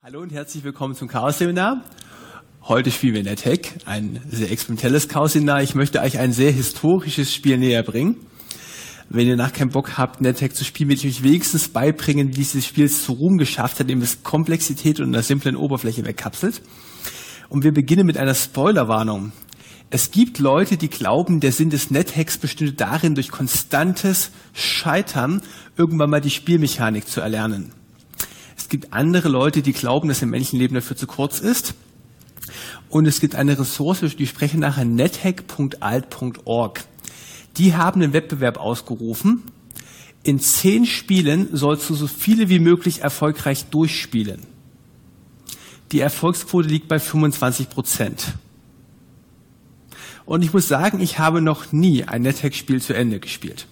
Hallo und herzlich willkommen zum Chaos-Seminar. Heute spielen wir NetHack, ein sehr experimentelles Chaos-Seminar. Ich möchte euch ein sehr historisches Spiel näher bringen. Wenn ihr nach keinen Bock habt, NetHack zu spielen, will ich euch wenigstens beibringen, wie dieses Spiel es zu Ruhm geschafft hat, indem es Komplexität und einer simplen Oberfläche wegkapselt. Und wir beginnen mit einer Spoilerwarnung. Es gibt Leute, die glauben, der Sinn des NetHacks bestünde darin, durch konstantes Scheitern irgendwann mal die Spielmechanik zu erlernen. Es gibt andere Leute, die glauben, dass im Menschenleben dafür zu kurz ist. Und es gibt eine Ressource, die spreche nachher, nethack.alt.org. Die haben einen Wettbewerb ausgerufen. In 10 Spielen sollst du so viele wie möglich erfolgreich durchspielen. Die Erfolgsquote liegt bei 25%. Und ich muss sagen, ich habe noch nie ein NetHack-Spiel zu Ende gespielt.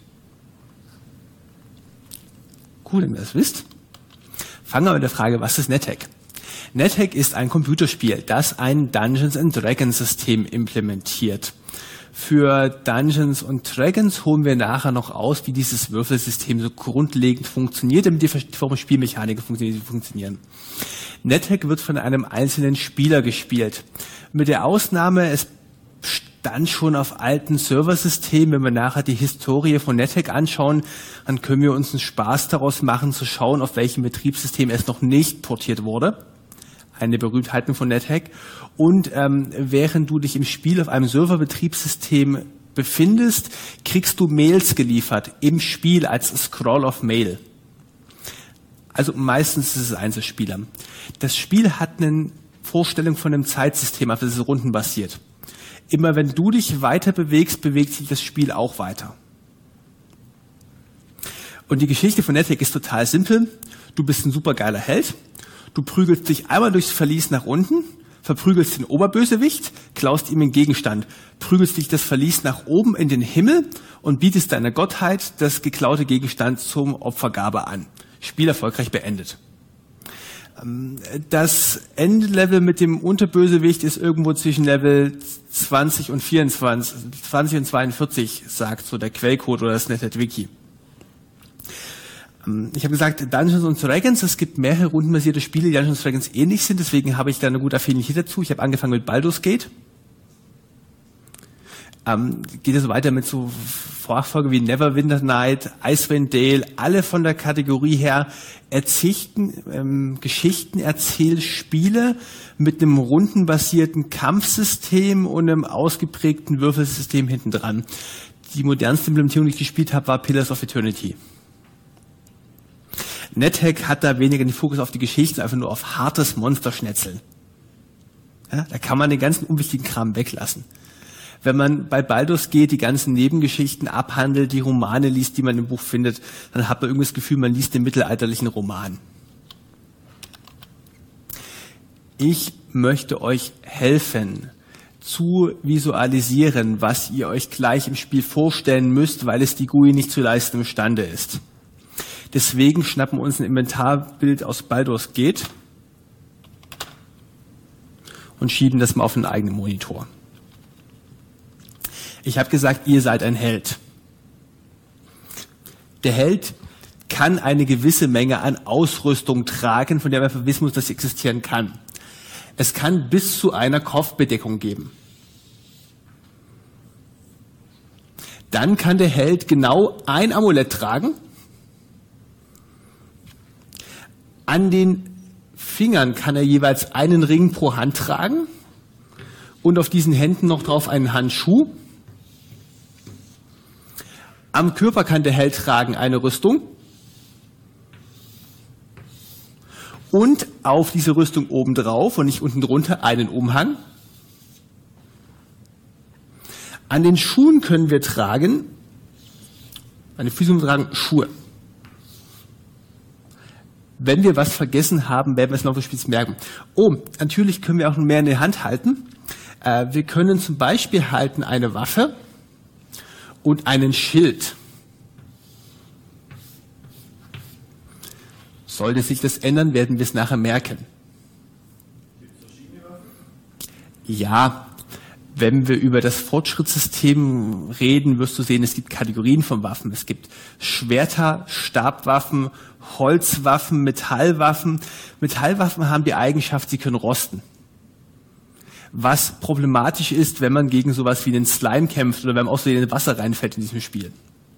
Cool, wenn ihr das wisst. Fangen wir mit der Frage, was ist NetHack? NetHack ist ein Computerspiel, das ein Dungeons & Dragons System implementiert. Für Dungeons & Dragons holen wir nachher noch aus, wie dieses Würfelsystem so grundlegend funktioniert, damit die verschiedenen Spielmechaniken funktionieren. NetHack wird von einem einzelnen Spieler gespielt. Mit der Ausnahme, es stand schon auf alten Serversystemen. Wenn wir nachher die Historie von NetHack anschauen, dann können wir uns einen Spaß daraus machen, zu schauen, auf welchem Betriebssystem es noch nicht portiert wurde. Eine Berühmtheit von NetHack. Und während du dich im Spiel auf einem Serverbetriebssystem befindest, kriegst du Mails geliefert im Spiel als Scroll of Mail. Also meistens ist es Einzelspieler. Das Spiel hat eine Vorstellung von einem Zeitsystem, auf das es rundenbasiert. Immer wenn du dich weiter bewegst, bewegt sich das Spiel auch weiter. Und die Geschichte von NetHack ist total simpel. Du bist ein supergeiler Held. Du prügelst dich einmal durchs Verlies nach unten, verprügelst den Oberbösewicht, klaust ihm einen Gegenstand, prügelst dich das Verlies nach oben in den Himmel und bietest deiner Gottheit das geklaute Gegenstand zum Opfergabe an. Spiel erfolgreich beendet. Das Endlevel mit dem Unterbösewicht ist irgendwo zwischen Level 20 und 24, 20 und 42, sagt so der Quellcode oder das NetHack-Wiki. Ich habe gesagt, Dungeons & Dragons, es gibt mehrere rundenbasierte Spiele, die Dungeons & Dragons ähnlich sind, deswegen habe ich da eine gute Affinität dazu. Ich habe angefangen mit Baldur's Gate. Geht es weiter mit so Vorfolge wie Neverwinter Night, Icewind Dale, alle von der Kategorie her Geschichtenerzählspiele mit einem rundenbasierten Kampfsystem und einem ausgeprägten Würfelsystem hinten dran. Die modernste Implementierung, die ich gespielt habe, war Pillars of Eternity. NetHack hat da weniger den Fokus auf die Geschichte, einfach nur auf hartes Monsterschnetzeln. Ja, da kann man den ganzen unwichtigen Kram weglassen. Wenn man bei Baldur's Gate die ganzen Nebengeschichten abhandelt, die Romane liest, die man im Buch findet, dann hat man irgendwie das Gefühl, man liest den mittelalterlichen Roman. Ich möchte euch helfen, zu visualisieren, was ihr euch gleich im Spiel vorstellen müsst, weil es die GUI nicht zu leisten imstande ist. Deswegen schnappen wir uns ein Inventarbild aus Baldur's Gate und schieben das mal auf einen eigenen Monitor. Ich habe gesagt, ihr seid ein Held. Der Held kann eine gewisse Menge an Ausrüstung tragen, von der man einfach wissen muss, dass sie existieren kann. Es kann bis zu einer Kopfbedeckung geben. Dann kann der Held genau ein Amulett tragen. An den Fingern kann er jeweils einen Ring pro Hand tragen und auf diesen Händen noch drauf einen Handschuh. Am Körper kann der Held tragen eine Rüstung und auf diese Rüstung obendrauf und nicht unten drunter einen Umhang. An den Schuhen können wir tragen, an den Füßen tragen Schuhe. Wenn wir was vergessen haben, werden wir es noch des Spiels merken. Oh, natürlich können wir auch noch mehr in der Hand halten. Wir können zum Beispiel halten eine Waffe und einen Schild. Sollte sich das ändern, werden wir es nachher merken. Gibt es verschiedene Waffen? Ja, Wenn wir über das Fortschrittssystem reden, wirst du sehen, es gibt Kategorien von Waffen. Es gibt Schwerter, Stabwaffen, Holzwaffen, Metallwaffen. Metallwaffen haben die Eigenschaft, sie können rosten. Was problematisch ist, wenn man gegen sowas wie einen Slime kämpft oder wenn man auch so in Wasser reinfällt in diesem Spiel.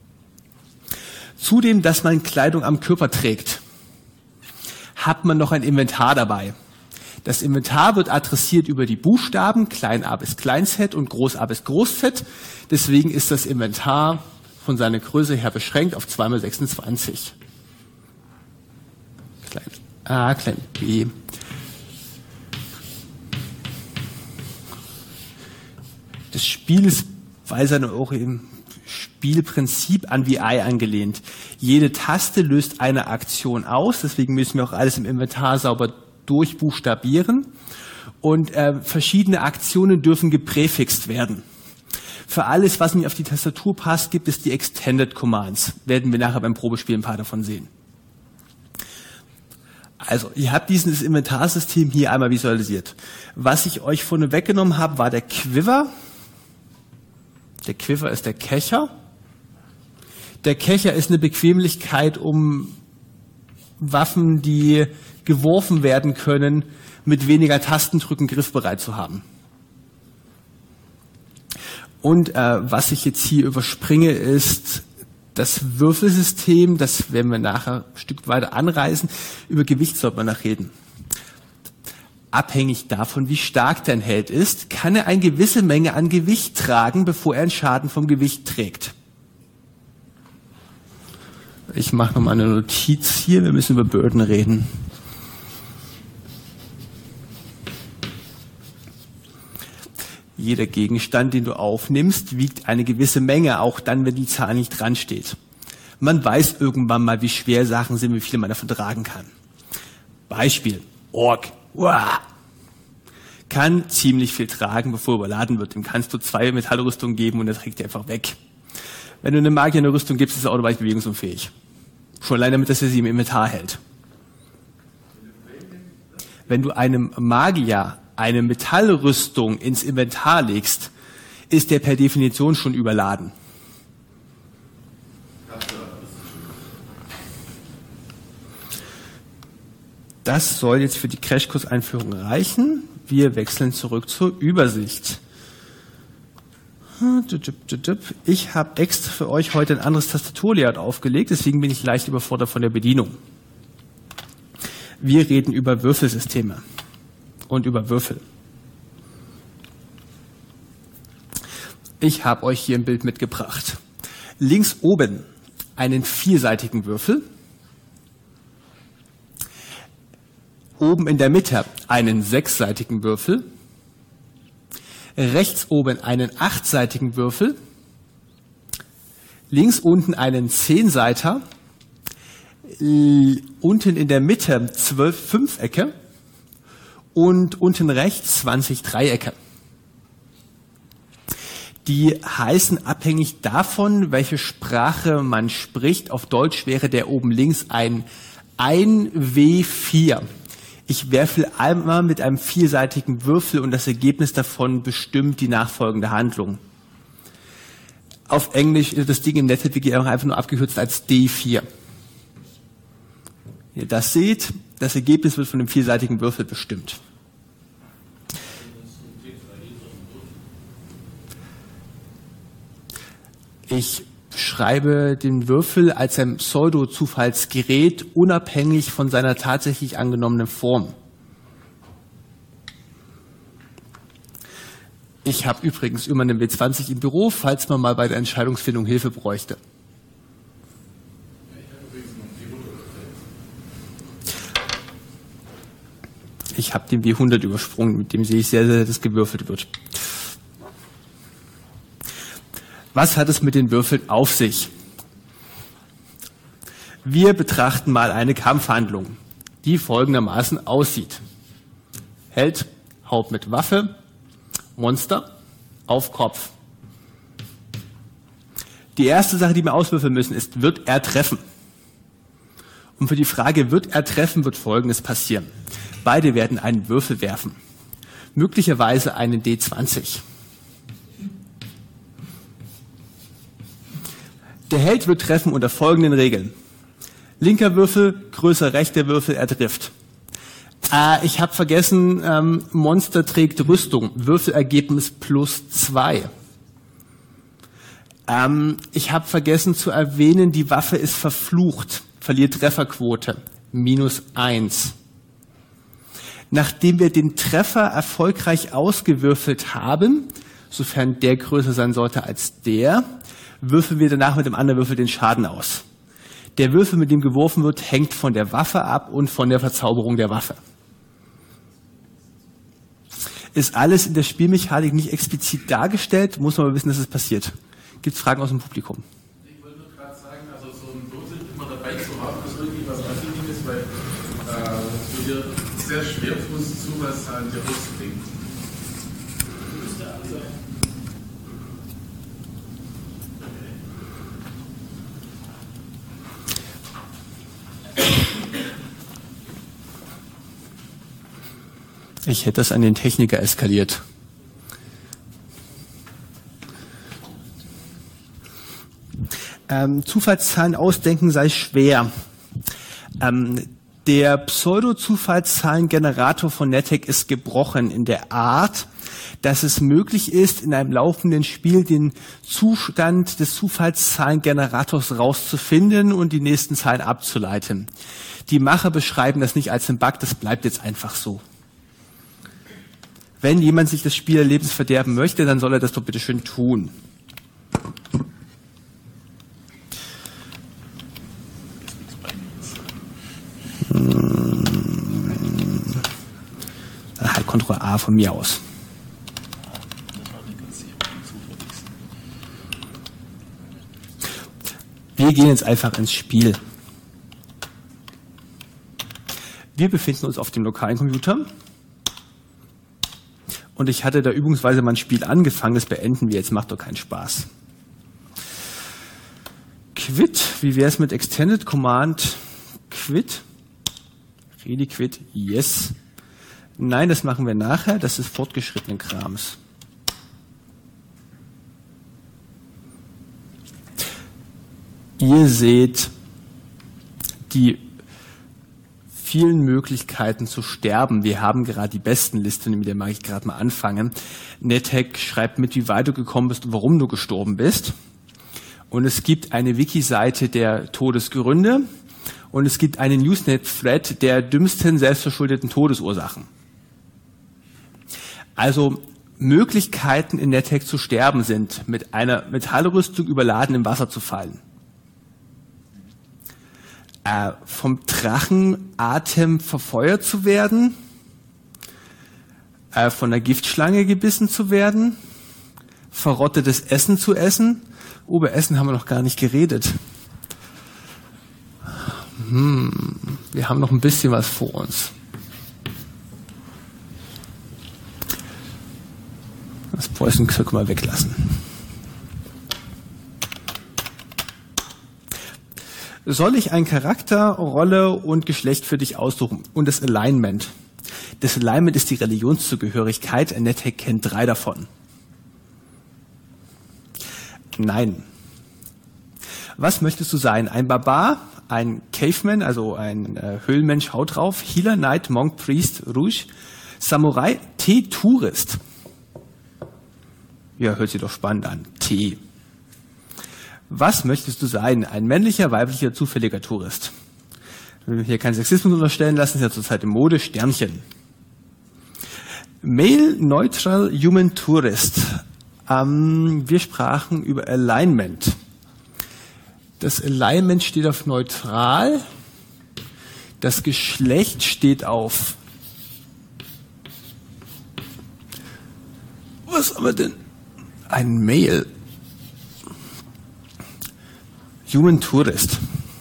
Zudem, dass man Kleidung am Körper trägt, hat man noch ein Inventar dabei. Das Inventar wird adressiert über die Buchstaben, klein a bis klein z und groß a bis groß z. Deswegen ist das Inventar von seiner Größe her beschränkt auf 2x26. Klein a, klein b. Das Spiel ist bei seinem auch im Spielprinzip an VI angelehnt. Jede Taste löst eine Aktion aus, deswegen müssen wir auch alles im Inventar sauber durchbuchstabieren. Und verschiedene Aktionen dürfen gepräfixt werden. Für alles, was nicht auf die Tastatur passt, gibt es die Extended Commands. Werden wir nachher beim Probespiel ein paar davon sehen. Also, ihr habt dieses Inventarsystem hier einmal visualisiert. Was ich euch vorne weggenommen habe, war der Quiver. Der Quiver ist der Kescher. Der Kescher ist eine Bequemlichkeit, um Waffen, die geworfen werden können, mit weniger Tastendrücken griffbereit zu haben. Und was ich jetzt hier überspringe, ist das Würfelsystem. Das werden wir nachher ein Stück weiter anreißen. Über Gewicht sollte man noch reden. Abhängig davon, wie stark dein Held ist, kann er eine gewisse Menge an Gewicht tragen, bevor er einen Schaden vom Gewicht trägt. Ich mache nochmal eine Notiz hier, wir müssen über Burden reden. Jeder Gegenstand, den du aufnimmst, wiegt eine gewisse Menge, auch dann, wenn die Zahl nicht dran steht. Man weiß irgendwann mal, wie schwer Sachen sind, wie viel man davon tragen kann. Beispiel, Ork. Uah. Kann ziemlich viel tragen, bevor er überladen wird. Dem kannst du 2 Metallrüstungen geben und er trägt die einfach weg. Wenn du einem Magier eine Rüstung gibst, ist er automatisch bewegungsunfähig. Schon allein damit, dass er sie im Inventar hält. Wenn du einem Magier eine Metallrüstung ins Inventar legst, ist der per Definition schon überladen. Das soll jetzt für die Crashkurs-Einführung reichen. Wir wechseln zurück zur Übersicht. Ich habe extra für euch heute ein anderes Tastaturlayout aufgelegt, deswegen bin ich leicht überfordert von der Bedienung. Wir reden über Würfelsysteme und über Würfel. Ich habe euch hier ein Bild mitgebracht. Links oben einen vierseitigen Würfel. Oben in der Mitte einen sechsseitigen Würfel, rechts oben einen achtseitigen Würfel, links unten einen 10-Seiter, unten in der Mitte 12 Fünfecke und unten rechts 20 Dreiecke. Die heißen abhängig davon, welche Sprache man spricht. Auf Deutsch wäre der oben links ein 1W4. Ich werfe einmal mit einem vierseitigen Würfel und das Ergebnis davon bestimmt die nachfolgende Handlung. Auf Englisch ist das Ding im NetHead-Wiki einfach nur abgekürzt als D4. Ihr das seht, das Ergebnis wird von dem vierseitigen Würfel bestimmt. Ich schreibe den Würfel als ein Pseudo-Zufallsgerät unabhängig von seiner tatsächlich angenommenen Form. Ich habe übrigens immer einen W20 im Büro, falls man mal bei der Entscheidungsfindung Hilfe bräuchte. Ich habe den W100 übersprungen, mit dem sehe ich sehr, sehr, dass es gewürfelt wird. Was hat es mit den Würfeln auf sich? Wir betrachten mal eine Kampfhandlung, die folgendermaßen aussieht. Held haut mit Waffe, Monster auf Kopf. Die erste Sache, die wir auswürfeln müssen, ist, wird er treffen? Und für die Frage, wird er treffen, wird Folgendes passieren. Beide werden einen Würfel werfen. Möglicherweise einen D20. Der Held wird treffen unter folgenden Regeln. Linker Würfel, größer rechter Würfel, er trifft. Ich habe vergessen, Monster trägt Rüstung, Würfelergebnis +2. Ich habe vergessen zu erwähnen, die Waffe ist verflucht, verliert Trefferquote, -1. Nachdem wir den Treffer erfolgreich ausgewürfelt haben, sofern der größer sein sollte als der, würfeln wir danach mit dem anderen Würfel den Schaden aus. Der Würfel, mit dem geworfen wird, hängt von der Waffe ab und von der Verzauberung der Waffe. Ist alles in der Spielmechanik nicht explizit dargestellt, muss man aber wissen, dass es passiert. Gibt es Fragen aus dem Publikum? Ich wollte nur gerade sagen, also so ein Würfel immer dabei zu haben, ist irgendwie was Anständiges, weil du dir sehr schwer tust, zu was an dir rauszukriegen. Ich hätte das an den Techniker eskaliert. Zufallszahlen ausdenken sei schwer. Der Pseudo-Zufallszahlengenerator von NetHack ist gebrochen in der Art, dass es möglich ist, in einem laufenden Spiel den Zustand des Zufallszahlengenerators rauszufinden und die nächsten Zahlen abzuleiten. Die Macher beschreiben das nicht als einen Bug, das bleibt jetzt einfach so. Wenn jemand sich das Spielerlebnis verderben möchte, dann soll er das doch bitte schön tun. Halt Ctrl A von mir aus. Wir gehen jetzt einfach ins Spiel. Wir befinden uns auf dem lokalen Computer. Und ich hatte da übungsweise mal ein Spiel angefangen, das beenden wir jetzt, macht doch keinen Spaß. Quit, wie wäre es mit Extended Command Quit? Really quit, yes. Nein, das machen wir nachher, das ist fortgeschrittenen Krams. Ihr seht die vielen Möglichkeiten zu sterben. Wir haben gerade die besten Liste, mit der mag ich gerade mal anfangen. NetHack schreibt mit, wie weit du gekommen bist und warum du gestorben bist. Und es gibt eine Wiki-Seite der Todesgründe und es gibt einen Usenet-Thread der dümmsten selbstverschuldeten Todesursachen. Also Möglichkeiten in NetHack zu sterben sind, mit einer Metallrüstung überladen im Wasser zu fallen. Vom Drachenatem verfeuert zu werden, von der Giftschlange gebissen zu werden, verrottetes Essen zu essen. Über Essen haben wir noch gar nicht geredet. Wir haben noch ein bisschen was vor uns. Das Preußen-Zeug können wir weglassen. Soll ich einen Charakter, Rolle und Geschlecht für dich aussuchen? Und das Alignment. Das Alignment ist die Religionszugehörigkeit. NetHack kennt 3 davon. Nein. Was möchtest du sein? Ein Barbar, ein Caveman, also ein Höhlenmensch, Haut drauf, Healer, Knight, Monk, Priest, Rouge, Samurai, Tourist. Ja, hört sich doch spannend an. T. Was möchtest du sein? Ein männlicher, weiblicher, zufälliger Tourist? Wir will hier keinen Sexismus unterstellen lassen, ist ja zurzeit in Mode, Sternchen. Male, Neutral, Human Tourist. Wir sprachen über Alignment. Das Alignment steht auf neutral. Das Geschlecht steht auf... Was haben wir denn? Ein Male. Human Tourist.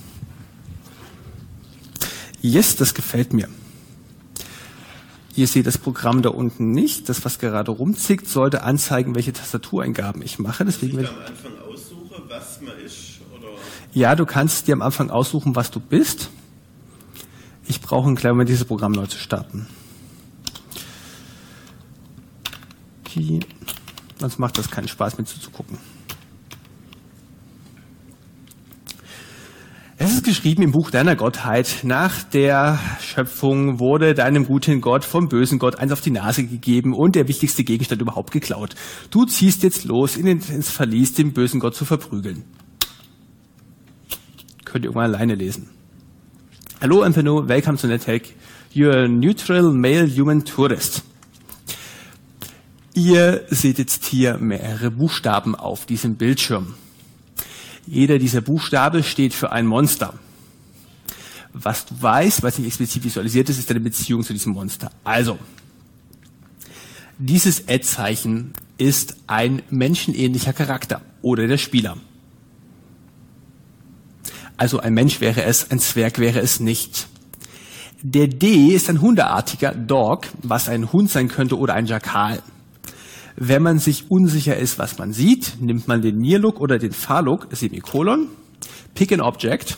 Yes, das gefällt mir. Ihr seht das Programm da unten nicht. Das, was gerade rumzickt, sollte anzeigen, welche Tastatureingaben ich mache. Deswegen, ich am Anfang aussuche, was man ist? Oder? Ja, du kannst dir am Anfang aussuchen, was du bist. Ich brauche einen kleinen Moment, dieses Programm neu zu starten. Okay. Sonst macht das keinen Spaß, mir zuzugucken. geschrieben im Buch deiner Gottheit, nach der Schöpfung wurde deinem guten Gott vom bösen Gott eins auf die Nase gegeben und der wichtigste Gegenstand überhaupt geklaut. Du ziehst jetzt los ins Verlies, den bösen Gott zu verprügeln. Könnt ihr irgendwann alleine lesen. Hallo Empano, welcome to NetHack. You're a neutral male human tourist. Ihr seht jetzt hier mehrere Buchstaben auf diesem Bildschirm. Jeder dieser Buchstabe steht für ein Monster. Was du weißt, was nicht explizit visualisiert ist, ist deine Beziehung zu diesem Monster. Also, dieses Ad-Zeichen ist ein menschenähnlicher Charakter oder der Spieler. Also ein Mensch wäre es, ein Zwerg wäre es nicht. Der D ist ein hundeartiger Dog, was ein Hund sein könnte oder ein Jakal. Wenn man sich unsicher ist, was man sieht, nimmt man den Near-Look oder den Far-Look, Semikolon, pick an Object,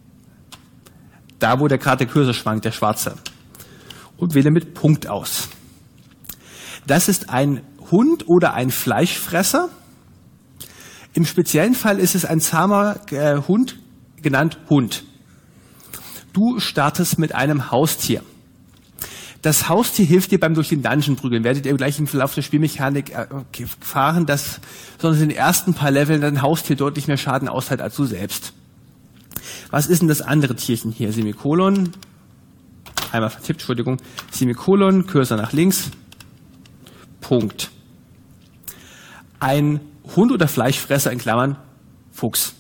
da wo gerade der Cursor schwankt, der schwarze, und wähle mit Punkt aus. Das ist ein Hund oder ein Fleischfresser. Im speziellen Fall ist es ein zahmer Hund, genannt Hund. Du startest mit einem Haustier. Das Haustier hilft dir beim durch den Dungeon prügeln. Werdet ihr gleich im Verlauf der Spielmechanik erfahren, dass besonders in den ersten paar Leveln dein Haustier deutlich mehr Schaden aushält als du selbst. Was ist denn das andere Tierchen hier? Semikolon, einmal vertippt, Entschuldigung, Semikolon, Cursor nach links, Punkt. Ein Hund oder Fleischfresser in Klammern, Fuchs.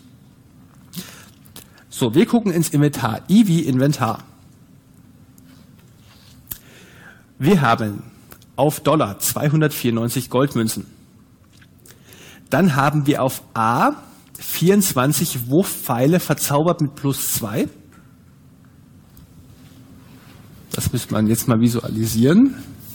So, wir gucken ins Inventar. I wie Inventar. Wir haben auf Dollar 294 Goldmünzen. Dann haben wir auf A 24 Wurfpfeile verzaubert mit +2. Das müsste man jetzt mal visualisieren.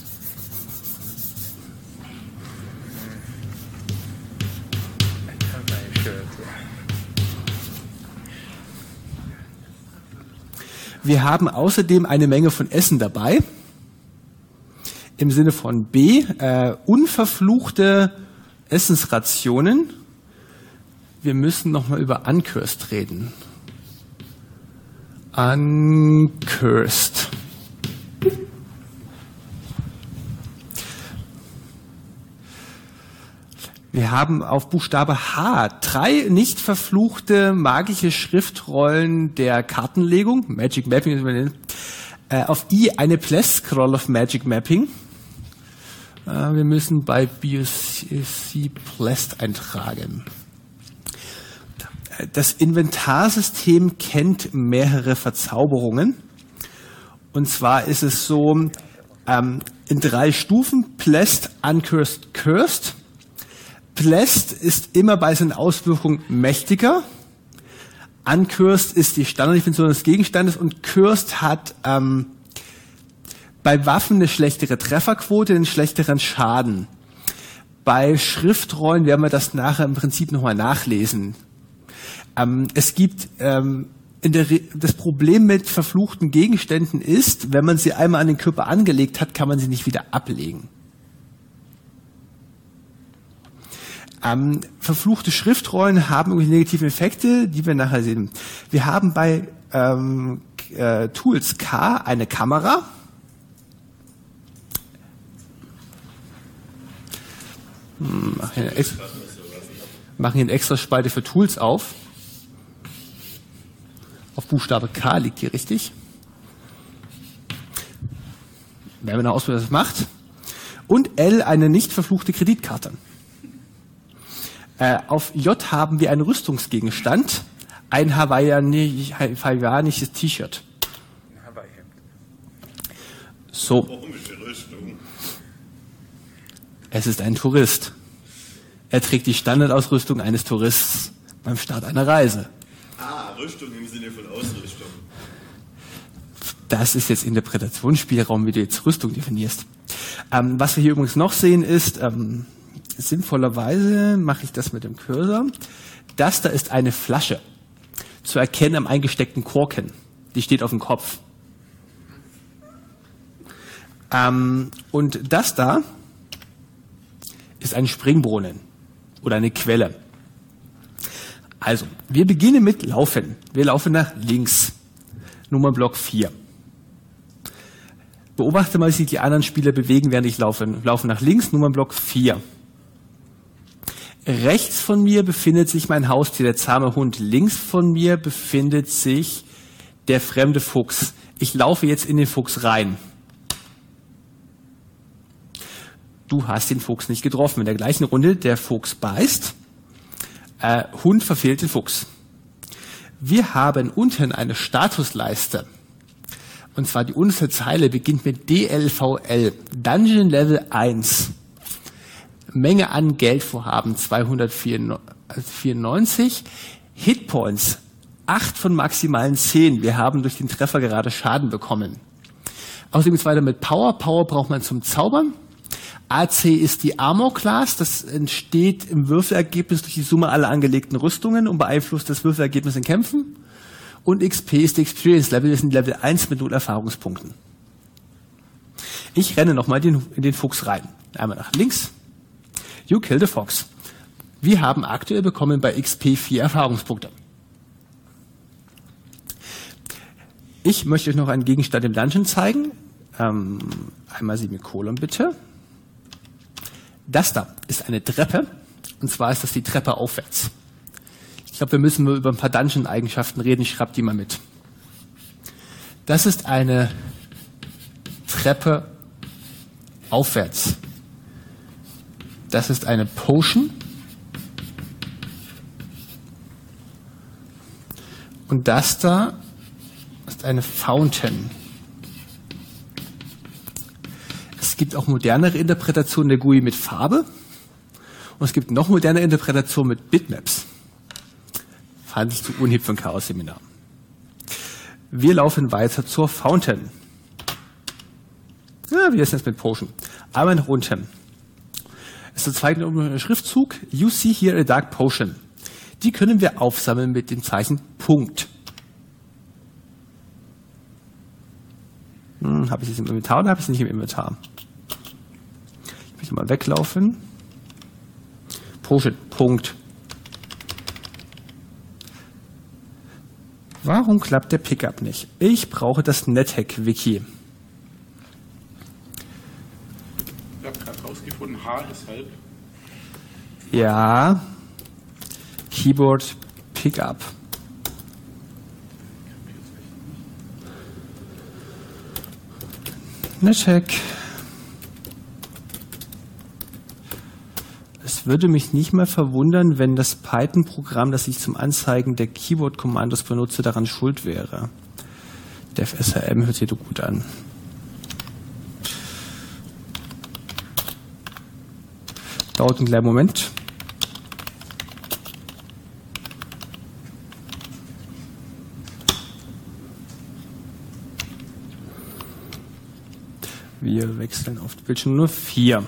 Wir haben außerdem eine Menge von Essen dabei. Im Sinne von B, unverfluchte Essensrationen. Wir müssen nochmal über Uncursed reden. Uncursed. Wir haben auf Buchstabe H 3 nicht verfluchte magische Schriftrollen der Kartenlegung, Magic Mapping, auf I eine Blessed Scroll of Magic Mapping. Wir müssen bei BUC Blessed eintragen. Das Inventarsystem kennt mehrere Verzauberungen. Und zwar ist es so, in 3 Stufen, Blessed, Uncursed, Cursed. Blessed ist immer bei seinen Auswirkungen mächtiger. Uncursed ist die Standarddefinition des Gegenstandes und Cursed hat bei Waffen eine schlechtere Trefferquote, einen schlechteren Schaden. Bei Schriftrollen werden wir das nachher im Prinzip nochmal nachlesen. Es gibt das Problem mit verfluchten Gegenständen ist, wenn man sie einmal an den Körper angelegt hat, kann man sie nicht wieder ablegen. Verfluchte Schriftrollen haben irgendwelche negativen Effekte, die wir nachher sehen. Wir haben bei Tools K eine Kamera. Machen hier eine extra Spalte für Tools auf. Auf Buchstabe K liegt hier richtig. Werden wir noch ausprobieren, was das macht. Und L eine nicht verfluchte Kreditkarte. Auf J haben wir einen Rüstungsgegenstand, ein hawaiianisches T-Shirt. So. Komische Rüstung. Es ist ein Tourist. Er trägt die Standardausrüstung eines Touristen beim Start einer Reise. Rüstung im Sinne von Ausrüstung. Das ist jetzt Interpretationsspielraum, wie du jetzt Rüstung definierst. Was wir hier übrigens noch sehen ist, sinnvollerweise mache ich das mit dem Cursor. Das da ist eine Flasche. Zu erkennen am eingesteckten Korken. Die steht auf dem Kopf. Und das da ist ein Springbrunnen oder eine Quelle. Also, wir beginnen mit Laufen. Wir laufen nach links. Nummernblock 4. Beobachte mal, wie sich die anderen Spieler bewegen, während ich laufe. Laufen nach links, Nummernblock 4. Rechts von mir befindet sich mein Haustier, der zahme Hund. Links von mir befindet sich der fremde Fuchs. Ich laufe jetzt in den Fuchs rein. Du hast den Fuchs nicht getroffen. In der gleichen Runde, der Fuchs beißt. Hund verfehlt den Fuchs. Wir haben unten eine Statusleiste. Und zwar die unterste Zeile beginnt mit DLVL. Dungeon Level 1. Menge an Geldvorhaben 294. Hitpoints 8 von maximalen 10. Wir haben durch den Treffer gerade Schaden bekommen. Außerdem geht es weiter mit Power. Power braucht man zum Zaubern. AC ist die Armor Class. Das entsteht im Würfelergebnis durch die Summe aller angelegten Rüstungen und beeinflusst das Würfelergebnis in Kämpfen. Und XP ist die Experience Level. Wir sind Level 1 mit 0 Erfahrungspunkten. Ich renne nochmal in den Fuchs rein. Einmal nach links. You kill the fox. Wir haben aktuell bekommen bei XP 4 Erfahrungspunkte. Ich möchte euch noch einen Gegenstand im Dungeon zeigen. Einmal Semikolon bitte. Das da ist eine Treppe. Und zwar ist das die Treppe aufwärts. Ich glaube, wir müssen über ein paar Dungeon-Eigenschaften reden. Ich schreibe die mal mit. Das ist eine Treppe aufwärts. Das ist eine Potion. Und das da ist eine Fountain. Es gibt auch modernere Interpretationen der GUI mit Farbe. Und es gibt noch moderne Interpretationen mit Bitmaps. Fand ich zu unhip für ein Chaos-Seminar. Wir laufen weiter zur Fountain. Ja, wie ist das mit Potion? Einmal nach unten. Es ist ein Schriftzug. You see here a dark potion. Die können wir aufsammeln mit dem Zeichen Punkt. Habe ich es im Inventar oder habe ich es nicht im Inventar? Ich möchte mal weglaufen. Potion, Punkt. Warum klappt der Pickup nicht? Ich brauche das NetHack-Wiki. Ich habe gerade rausgefunden, H ist halb. Ja. Keyboard Pickup. NetHack. Es würde mich nicht mal verwundern, wenn das Python-Programm, das ich zum Anzeigen der Keyboard-Kommandos benutze, daran schuld wäre. DevSRM hört sich doch gut an. Dauert einen kleinen Moment. Wir wechseln auf Bildschirm nur 4.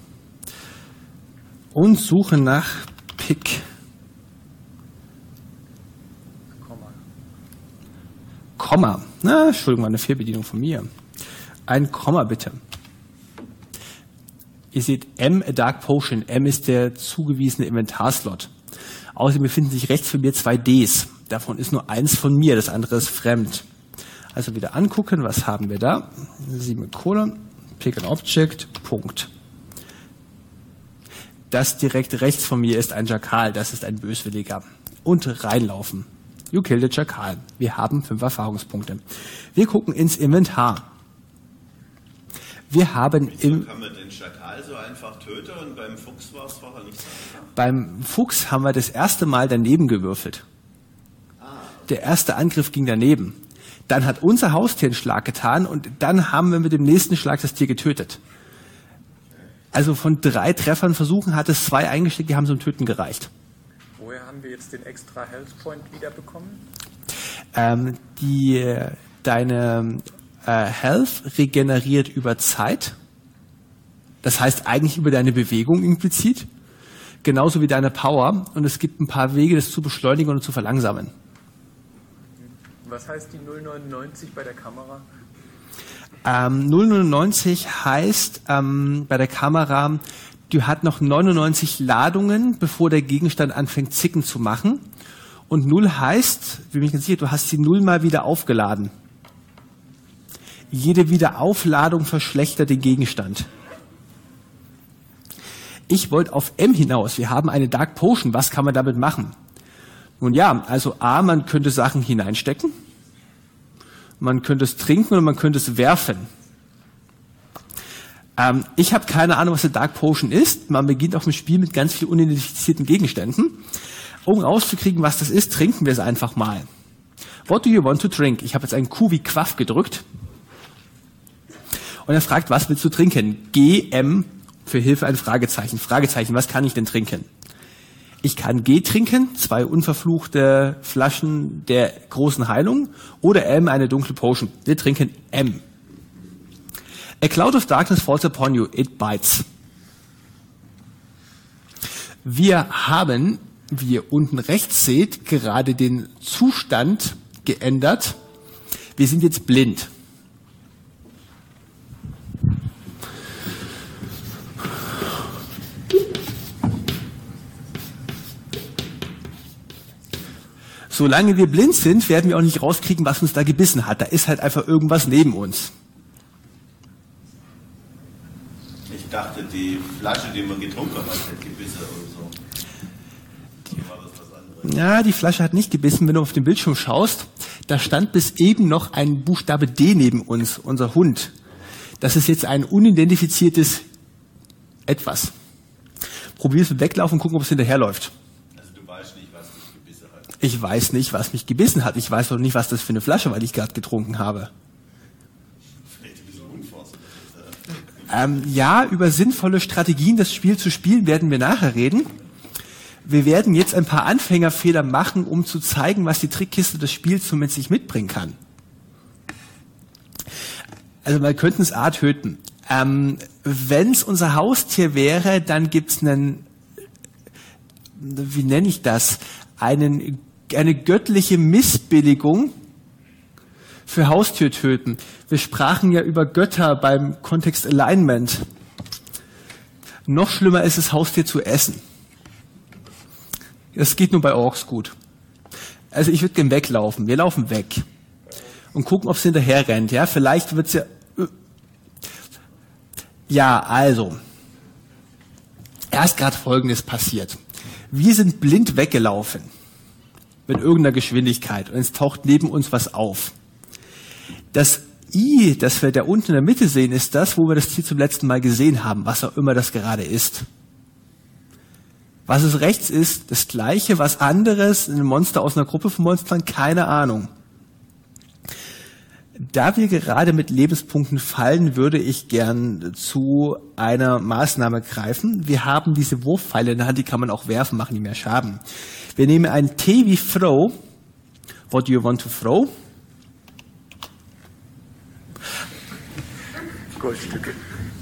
Und suchen nach Pick. Komma. Na, Entschuldigung, eine Fehrbedienung von mir. Ein Komma bitte. Ihr seht M, a Dark Potion. M ist der zugewiesene Inventarslot. Außerdem befinden sich rechts von mir 2 Ds. Davon ist nur eins von mir, das andere ist fremd. Also wieder angucken, was haben wir da? 7 Kolon, Pick an Object, Punkt. Das direkt rechts von mir ist ein Jakal, das ist ein Böswilliger. Und reinlaufen. You kill the Jakal. Wir haben 5 Erfahrungspunkte. Wir gucken ins Inventar. Wir haben Wieso kann man den Schakal so einfach töten und beim Fuchs war es vorher nicht so einfach? Beim Fuchs haben wir das erste Mal daneben gewürfelt. Der erste Angriff ging daneben. Dann hat unser Haustier einen Schlag getan und dann haben wir mit dem nächsten Schlag das Tier getötet. Also von 3 Treffern versuchen hat es 2 eingesteckt, die haben zum Töten gereicht. Woher haben wir jetzt den extra Health Point wiederbekommen? Deine Health regeneriert über Zeit. Das heißt eigentlich über deine Bewegung implizit. Genauso wie deine Power. Und es gibt ein paar Wege, das zu beschleunigen und zu verlangsamen. Was heißt die 0,99 bei der Kamera? 0,99 heißt bei der Kamera, die hat noch 99 Ladungen, bevor der Gegenstand anfängt zicken zu machen. Und 0 heißt, bin ich ganz sicher, du hast sie 0 mal wieder aufgeladen. Jede Wiederaufladung verschlechtert den Gegenstand. Ich wollte auf M hinaus. Wir haben eine Dark Potion. Was kann man damit machen? Nun ja, also A, man könnte Sachen hineinstecken. Man könnte es trinken oder man könnte es werfen. Ich habe keine Ahnung, was eine Dark Potion ist. Man beginnt auf dem Spiel mit ganz vielen unidentifizierten Gegenständen. Um rauszukriegen, was das ist, trinken wir es einfach mal. What do you want to drink? Ich habe jetzt einen Q wie Quaff gedrückt. Und er fragt, was willst du trinken? G, M, für Hilfe ein Fragezeichen. Fragezeichen, was kann ich denn trinken? Ich kann G trinken, 2 unverfluchte Flaschen der großen Heilung, oder M, eine dunkle Potion. Wir trinken M. A cloud of darkness falls upon you, it bites. Wir haben, wie ihr unten rechts seht, gerade den Zustand geändert. Wir sind jetzt blind. Solange wir blind sind, werden wir auch nicht rauskriegen, was uns da gebissen hat. Da ist halt einfach irgendwas neben uns. Ich dachte, die Flasche, die man getrunken hat, hat gebissen oder so. Oder war das was anderes? Ja, die Flasche hat nicht gebissen. Wenn du auf den Bildschirm schaust, da stand bis eben noch ein Buchstabe D neben uns, unser Hund. Das ist jetzt ein unidentifiziertes Etwas. Probier es mit Weglaufen und gucken, ob es hinterherläuft. Ich weiß nicht, was mich gebissen hat. Ich weiß doch nicht, was das für eine Flasche war, die ich gerade getrunken habe. Ja, über sinnvolle Strategien, das Spiel zu spielen, werden wir nachher reden. Wir werden jetzt ein paar Anfängerfehler machen, um zu zeigen, was die Trickkiste des Spiels so mit sich mitbringen kann. Also wir könnten es A töten. Wenn es unser Haustier wäre, dann gibt es einen, wie nenne ich das, eine göttliche Missbilligung für Haustiertöten. Wir sprachen ja über Götter beim Kontext Alignment. Noch schlimmer ist es, Haustier zu essen. Das geht nur bei Orks gut. Also ich würde gern weglaufen. Wir laufen weg und gucken, ob es hinterher rennt. Ja, vielleicht wird's ja. Ja, also erst gerade Folgendes passiert. Wir sind blind weggelaufen mit irgendeiner Geschwindigkeit und es taucht neben uns was auf. Das I, das wir da unten in der Mitte sehen, ist das, wo wir das Tier zum letzten Mal gesehen haben, was auch immer das gerade ist. Was es rechts ist, das Gleiche, was anderes, ein Monster aus einer Gruppe von Monstern, keine Ahnung. Da wir gerade mit Lebenspunkten fallen, würde ich gern zu einer Maßnahme greifen. Wir haben diese Wurfpfeile in der Hand, die kann man auch werfen, machen die mehr Schaden. Wir nehmen ein T wie Throw. What do you want to throw? Goldstücke.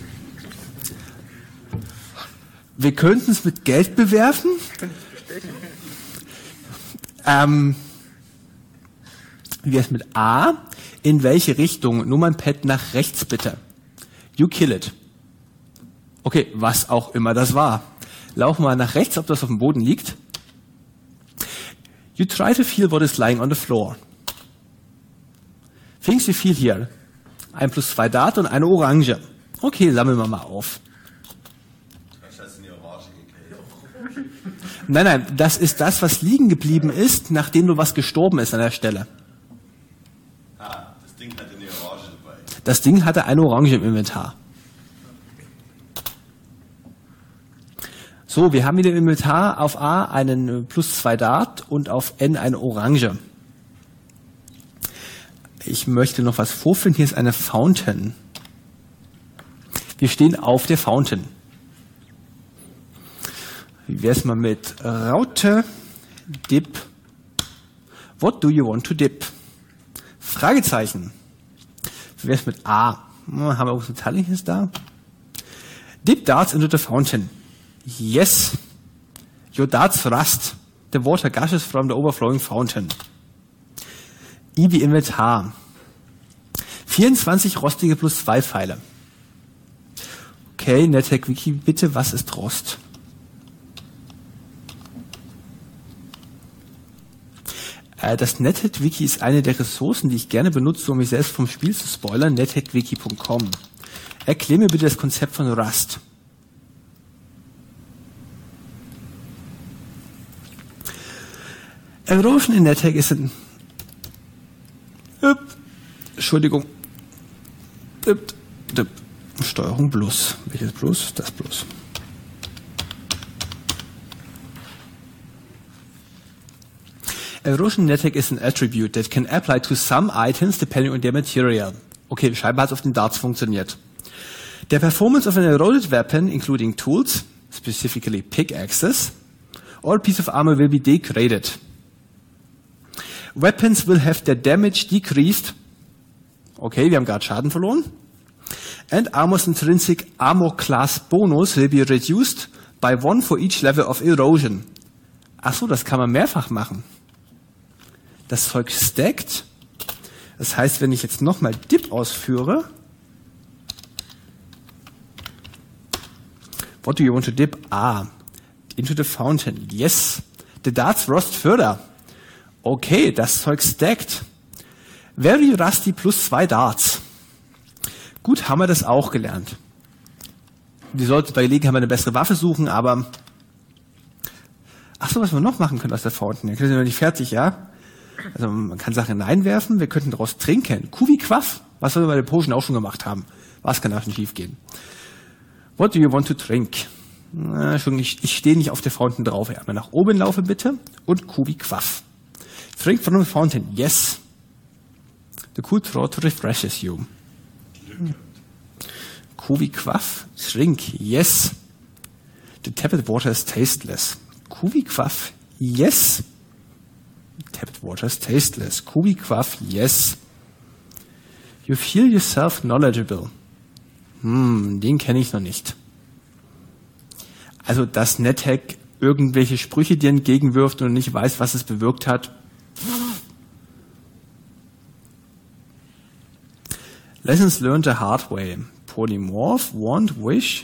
Wir könnten es mit Geld bewerfen. Wie wäre es mit A? In welche Richtung? Nummernpad nach rechts bitte. You kill it. Okay, was auch immer das war. Laufen wir nach rechts, ob das auf dem Boden liegt. You try to feel what is lying on the floor. Things you feel here. 1 + 2 Dart und eine Orange. Okay, sammeln wir mal auf. Nein, das ist das, was liegen geblieben ist, nachdem nur was gestorben ist an der Stelle. Das Ding hatte eine Orange dabei. Das Ding hatte eine Orange im Inventar. So, wir haben wieder im Inventar auf A einen +2 Dart und auf N eine Orange. Ich möchte noch was vorfinden. Hier ist eine Fountain. Wir stehen auf der Fountain. Wie wäre es mal mit Raute, Dip. What do you want to dip? Fragezeichen. Wie wäre es mit A? Haben wir auch so Teilliches da? Dip darts into the fountain. Yes. Your darts rust. The water gushes from the overflowing fountain. I wie Inventar. 24 rostige +2 Pfeile. Okay, NetHack Wiki, bitte, was ist Rost? Das NetHack-Wiki ist eine der Ressourcen, die ich gerne benutze, um mich selbst vom Spiel zu spoilern. nethackWiki.com. Erklär mir bitte das Konzept von Rust. Erosion in NetHack ist ein... Entschuldigung. Steuerung Plus. Welches Plus? Das Plus. Erosion in NetHack is an attribute that can apply to some items depending on their material. Okay, scheinbar hat es auf den Darts funktioniert. The performance of an eroded weapon, including tools, specifically pickaxes, or a piece of armor will be degraded. Weapons will have their damage decreased. Okay, wir haben gerade Schaden verloren. And armor's intrinsic armor class bonus will be reduced by 1 for each level of erosion. Ach so, das kann man mehrfach machen. Das Zeug stackt. Das heißt, wenn ich jetzt nochmal dip ausführe, what do you want to dip? Into the fountain. Yes. The darts rust further. Okay, das Zeug stackt. Very rusty plus 2 Darts. Gut, haben wir das auch gelernt. Wir sollten bei Gelegenheit eine bessere Waffe suchen, aber... Ach so, was wir noch machen können aus der Fountain. Wir sind noch nicht fertig, ja? Also man kann Sachen hineinwerfen, wir könnten daraus trinken. Kuh wie Quaff, was wir bei der Potion auch schon gemacht haben. Was kann da schon schief gehen? What do you want to drink? Ich stehe nicht auf der Fountain drauf. Einmal nach oben laufe bitte und Kuh wie Quaff. Drink from the fountain, yes. The cool throat refreshes you. Kuh wie Quaff, drink, yes. The tepid water is tasteless. Kuh wie Quaff, yes. Tepid water is tasteless. Kuh wie Quaff, yes. You feel yourself knowledgeable. Den kenne ich noch nicht. Also, dass NetHack irgendwelche Sprüche dir entgegenwirft und nicht weiß, was es bewirkt hat. Lessons learned the hard way. Polymorph, want, wish.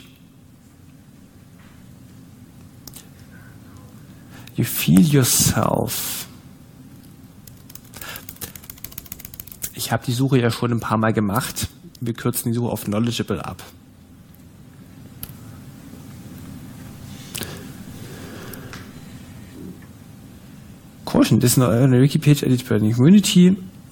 You feel yourself. Ich habe die Suche ja schon ein paar Mal gemacht. Wir kürzen die Suche auf knowledgeable ab. Caution, this is not a Wikipage edited by the community.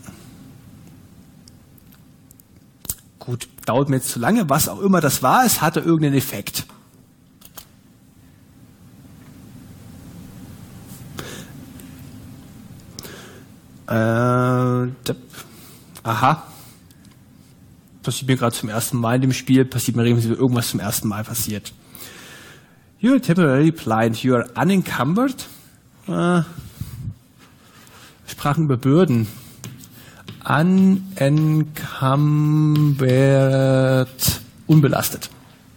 Gut, dauert mir jetzt zu lange. Was auch immer das war, es hatte irgendeinen Effekt. Aha. Passiert mir gerade zum ersten Mal in dem Spiel. Passiert mir regelmäßig, wenn irgendwas zum ersten Mal passiert. You're temporarily blind. You are unencumbered. Sprachen über Bürden. Unencumbered. Unbelastet.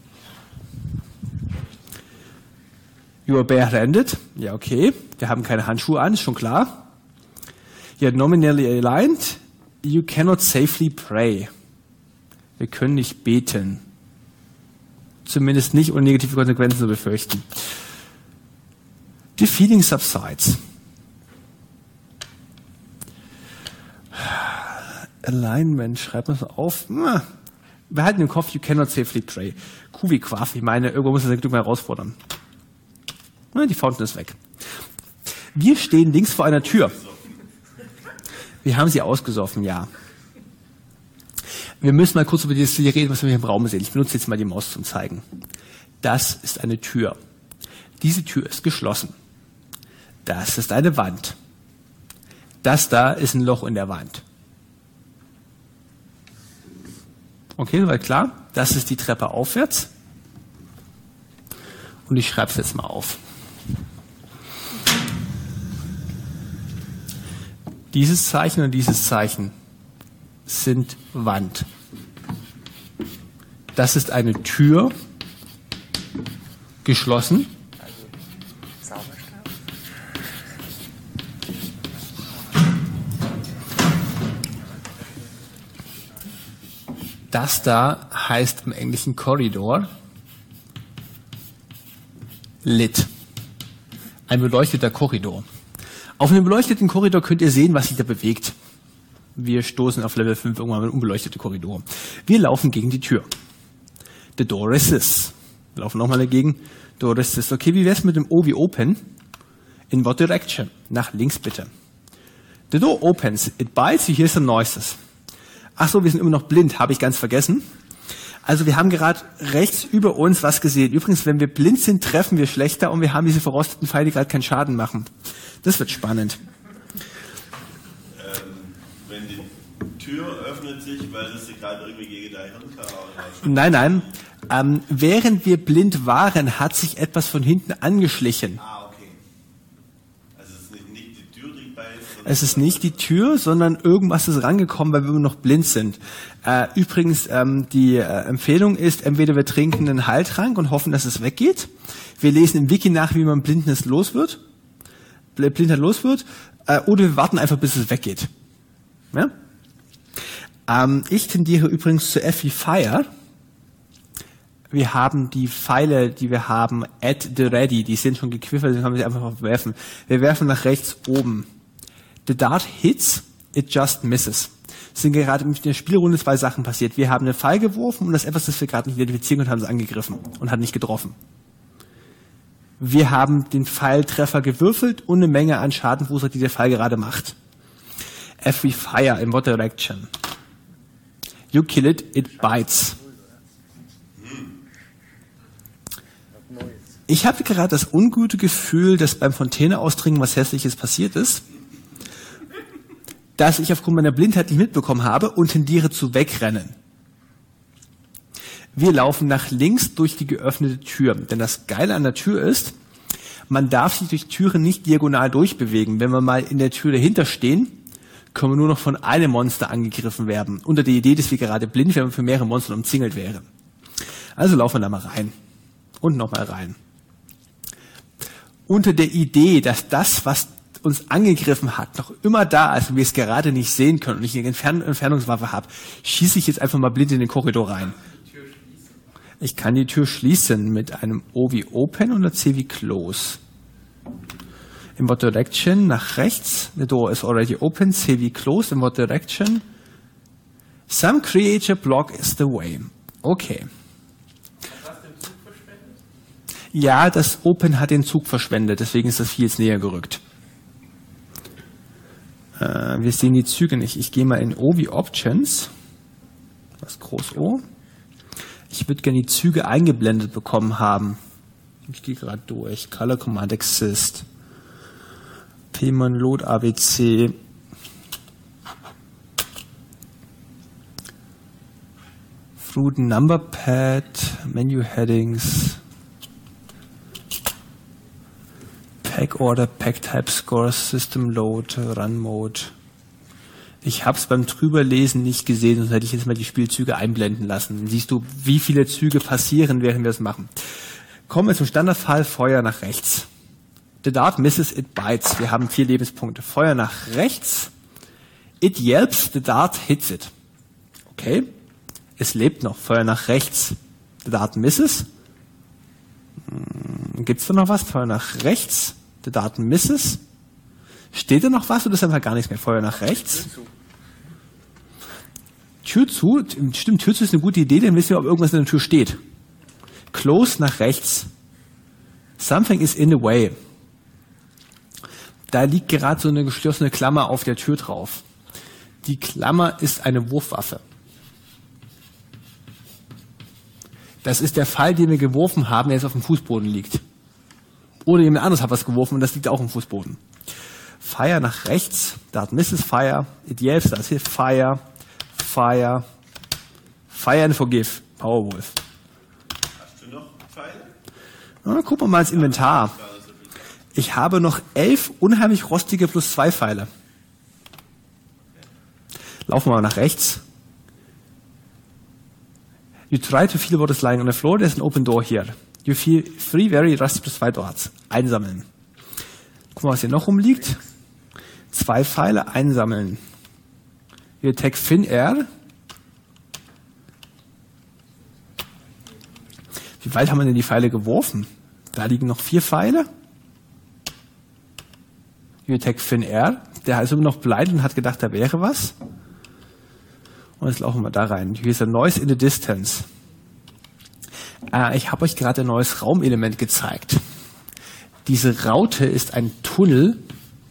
You are barehanded. Ja, okay. Wir haben keine Handschuhe an, ist schon klar. You're nominally aligned. You cannot safely pray. Wir können nicht beten. Zumindest nicht, ohne negative Konsequenzen zu befürchten. The feeling subsides. Alignment, schreibt man so auf. Wir halten im Kopf, you cannot safely pray. Kuh wie Quaff, ich meine, irgendwo muss das Glück mal herausfordern. Die Fountain ist weg. Wir stehen links vor einer Tür. Wir haben sie ausgesoffen, ja. Wir müssen mal kurz über dieses Ziel reden, was wir hier im Raum sehen. Ich benutze jetzt mal die Maus zum Zeigen. Das ist eine Tür. Diese Tür ist geschlossen. Das ist eine Wand. Das da ist ein Loch in der Wand. Okay, soweit klar? Das ist die Treppe aufwärts. Und ich schreibe es jetzt mal auf. Dieses Zeichen und dieses Zeichen sind Wand. Das ist eine Tür, geschlossen. Das da heißt im Englischen Korridor. Lit. Ein beleuchteter Korridor. Auf einem beleuchteten Korridor könnt ihr sehen, was sich da bewegt. Wir stoßen auf Level 5 irgendwann mal unbeleuchtete Korridor. Wir laufen gegen die Tür. The door resists. Wir laufen nochmal dagegen. Door resists. Okay, wie wär's mit dem O wie Open? In what direction? Nach links bitte. The door opens. It bites. You hear some noises. Ach so, wir sind immer noch blind. Habe ich ganz vergessen. Also wir haben gerade rechts über uns was gesehen. Übrigens, wenn wir blind sind, treffen wir schlechter und wir haben diese verrosteten Pfeile, die gerade keinen Schaden machen. Das wird spannend. Wenn die Tür öffnet sich, weil das gerade irgendwie gegen dein Hirn kam. Nein. Während wir blind waren, hat sich etwas von hinten angeschlichen. Okay. Also es ist nicht die Tür, die beißt. Es ist nicht die Tür, sondern irgendwas ist rangekommen, weil wir noch blind sind. Übrigens, die Empfehlung ist, entweder wir trinken einen Heiltrank und hoffen, dass es weggeht. Wir lesen im Wiki nach, wie man Blindheit los wird. Oder wir warten einfach, bis es weggeht. Ja? Ich tendiere übrigens zu F wie Fire. Wir haben die Pfeile, die wir haben, at the ready, die sind schon gequiffert, dann können wir sie einfach werfen. Wir werfen nach rechts oben. The dart hits, it just misses. Es sind gerade mit der Spielrunde 2 Sachen passiert. Wir haben einen Pfeil geworfen und das etwas, das wir gerade nicht identifizieren und haben es angegriffen und hat nicht getroffen. Wir haben den Pfeiltreffer gewürfelt und eine Menge an Schaden verursacht, die der Pfeil gerade macht. F wie Fire, in what direction? You kill it, it bites. Ich habe gerade das ungute Gefühl, dass beim Fontäne-Austrinken was Hässliches passiert ist, dass ich aufgrund meiner Blindheit nicht mitbekommen habe und tendiere zu wegrennen. Wir laufen nach links durch die geöffnete Tür, denn das Geile an der Tür ist, man darf sich durch Türen nicht diagonal durchbewegen. Wenn wir mal in der Tür dahinter stehen, können wir nur noch von einem Monster angegriffen werden, unter der Idee, dass wir gerade blind wären und für mehrere Monster umzingelt wären. Also laufen wir da mal rein und nochmal rein. Unter der Idee, dass das, was uns angegriffen hat, noch immer da ist und wir es gerade nicht sehen können und ich eine Entfernungswaffe habe, schieße ich jetzt einfach mal blind in den Korridor rein. Ich kann die Tür schließen mit einem O wie Open und einer C wie Close. In what direction? Nach rechts. The door is already open. C wie Close. In what direction? Some creature block is the way. Okay. Hast du den Zug verschwendet? Ja, das Open hat den Zug verschwendet, deswegen ist das Vieh jetzt näher gerückt. Wir sehen die Züge nicht. Ich gehe mal in O wie Options. Das Groß O. Ich würde gerne die Züge eingeblendet bekommen haben. Ich gehe gerade durch. Color Command Exist. Pman Load ABC. Fruit Number Pad. Menu Headings. Pack Order, Pack Type Scores, System Load, Run Mode. Ich habe es beim Drüberlesen nicht gesehen, sonst hätte ich jetzt mal die Spielzüge einblenden lassen. Dann siehst du, wie viele Züge passieren, während wir das machen. Kommen wir zum Standardfall, Feuer nach rechts. The dart misses, it bites. Wir haben 4 Lebenspunkte. Feuer nach rechts. It yelps, the dart hits it. Okay. Es lebt noch. Feuer nach rechts. The dart misses. Gibt's da noch was? Feuer nach rechts. The dart misses. Steht da noch was oder ist einfach gar nichts mehr? Feuer nach rechts. Tür zu. Stimmt, Tür zu ist eine gute Idee, dann wissen wir, ob irgendwas in der Tür steht. Close nach rechts. Something is in the way. Da liegt gerade so eine geschlossene Klammer auf der Tür drauf. Die Klammer ist eine Wurfwaffe. Das ist der Pfeil, den wir geworfen haben, der jetzt auf dem Fußboden liegt. Oder jemand anderes hat was geworfen und das liegt auch im Fußboden. Fire nach rechts, Dart misses Fire, it yelps, das hilft Fire, Fire, Fire and Forgive, Powerwolf. Hast du noch Pfeile? Na, gucken wir mal ins Inventar. Ich habe noch 11 unheimlich rostige +2 Pfeile. Laufen wir mal nach rechts. You try to feel what is lying on the floor, there's an open door here. You feel 3 very rusty +2 Darts. Einsammeln. Gucken wir, was hier noch rumliegt. 2 Pfeile einsammeln. You attack Thin Air. Wie weit haben wir denn die Pfeile geworfen? Da liegen noch 4 Pfeile. UATAC FinAir. Der ist immer noch blind und hat gedacht, da wäre was. Und jetzt laufen wir da rein. Hier ist ein Noise in the Distance. Ich habe euch gerade ein neues Raumelement gezeigt. Diese Raute ist ein Tunnel.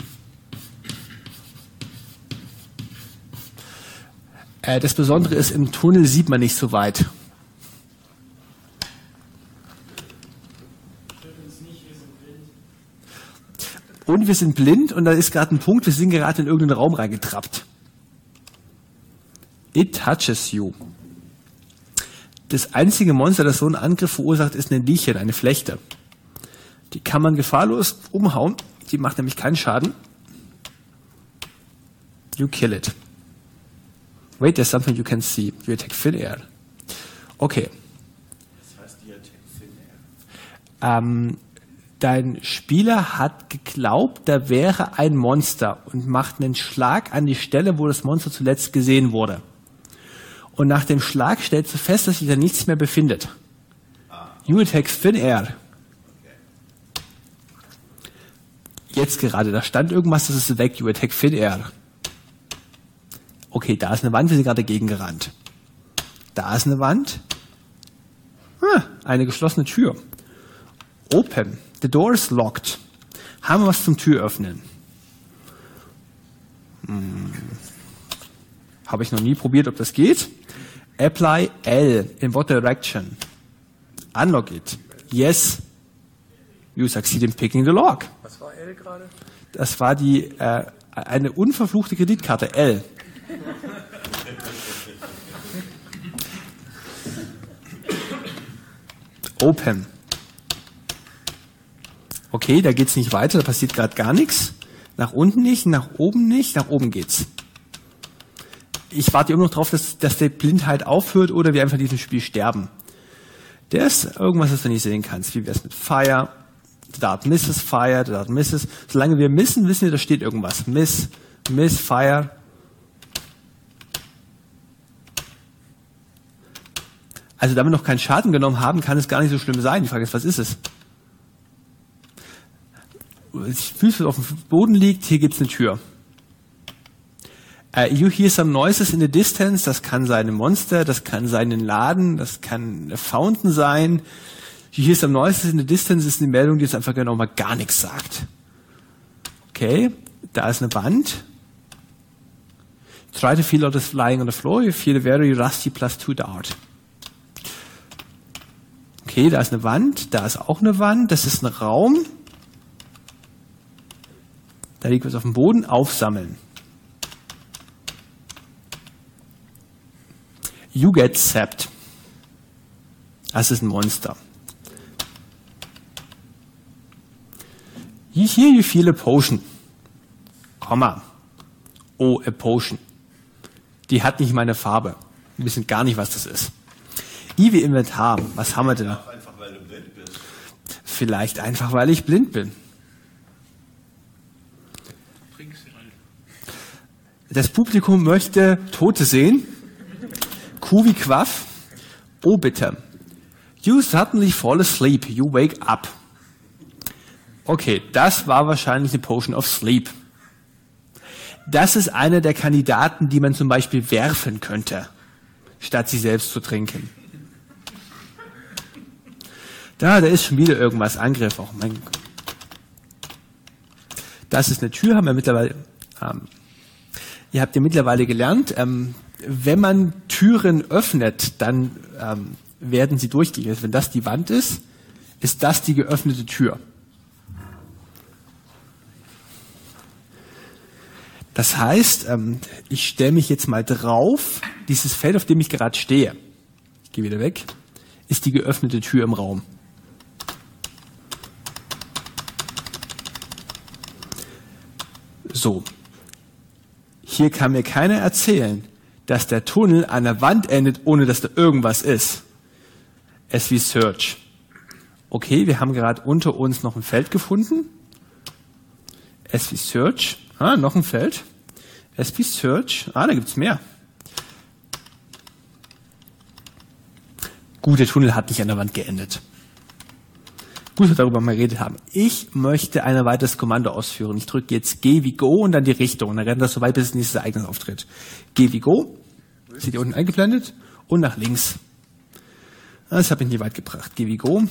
Das Besondere ist, im Tunnel sieht man nicht so weit. Und wir sind blind und da ist gerade ein Punkt, wir sind gerade in irgendeinen Raum reingetrappt. It touches you. Das einzige Monster, das so einen Angriff verursacht, ist eine Lichen, eine Flechte. Die kann man gefahrlos umhauen. Die macht nämlich keinen Schaden. You kill it. Wait, there's something you can see. You attack FinAir. Okay. Das heißt, you attack FinAir. Dein Spieler hat geglaubt, da wäre ein Monster und macht einen Schlag an die Stelle, wo das Monster zuletzt gesehen wurde. Und nach dem Schlag stellst du fest, dass sich da nichts mehr befindet. You attack FinAir. Jetzt gerade, da stand irgendwas, das ist weg. You attack FinAir. Okay, da ist eine Wand, wir sind gerade dagegen gerannt. Da ist eine Wand. Eine geschlossene Tür. Open. The door is locked. Haben wir was zum Türöffnen? Habe ich noch nie probiert, ob das geht. Apply L in what direction? Unlock it. Yes. You succeed in picking the lock. Was war L gerade? Das war eine unverfluchte Kreditkarte, L. Open. Okay, da geht's nicht weiter, da passiert gerade gar nichts. Nach unten nicht, nach oben nicht, nach oben geht's. Ich warte immer noch drauf, dass der Blindheit aufhört oder wir einfach in diesem Spiel sterben. Das ist irgendwas, was du nicht sehen kannst. Wie wär's mit Fire? The dart misses, Fire, the dart misses. Solange wir missen, wissen wir, da steht irgendwas. Miss, Fire. Also da wir noch keinen Schaden genommen haben, kann es gar nicht so schlimm sein. Die Frage ist, was ist es? Ich fühle, was auf dem Boden liegt. Hier gibt's eine Tür. You hear some noises in the distance. Das kann sein ein Monster, das kann sein ein Laden, das kann eine Fountain sein. You hear some noises in the distance ist eine Meldung, die jetzt einfach genau mal gar nichts sagt. Okay, da ist eine Wand. Try to feel out is flying on the floor. You feel very rusty +2 dart. Okay, da ist eine Wand, da ist auch eine Wand, das ist ein Raum. Da liegt was auf dem Boden, aufsammeln. You get zapped. Das ist ein Monster. Here you feel a potion. Komma. Oh, a potion. Die hat nicht meine Farbe. Wir wissen gar nicht, was das ist. I wie Inventar. Was haben wir denn? Einfach, weil du blind bist. Vielleicht einfach, weil ich blind bin. Das Publikum möchte Tote sehen. Q wie Quaff. Oh bitte. You suddenly fall asleep. You wake up. Okay, das war wahrscheinlich eine Potion of Sleep. Das ist einer der Kandidaten, die man zum Beispiel werfen könnte, statt sie selbst zu trinken. Da ist schon wieder irgendwas. Angriff. Oh mein Gott. Das ist eine Tür, haben wir mittlerweile. Ihr habt ja mittlerweile gelernt, wenn man Türen öffnet, dann werden sie durchgehen. Also wenn das die Wand ist, ist das die geöffnete Tür. Das heißt, ich stelle mich jetzt mal drauf, dieses Feld, auf dem ich gerade stehe, ich gehe wieder weg, ist die geöffnete Tür im Raum. So. Hier kann mir keiner erzählen, dass der Tunnel an der Wand endet, ohne dass da irgendwas ist. Es wie Search. Okay, wir haben gerade unter uns noch ein Feld gefunden. Es wie Search. Noch ein Feld. Es wie Search. Da gibt's mehr. Gut, der Tunnel hat nicht an der Wand geendet. Gut, dass wir darüber mal geredet haben. Ich möchte ein weiteres Kommando ausführen. Ich drücke jetzt G wie Go und dann die Richtung. Und dann rennt das so weit, bis das nächste Ereignis auftritt. G wie Go. Seht ihr unten eingeblendet. Und nach links. Das habe ich nie weit gebracht. G wie Go.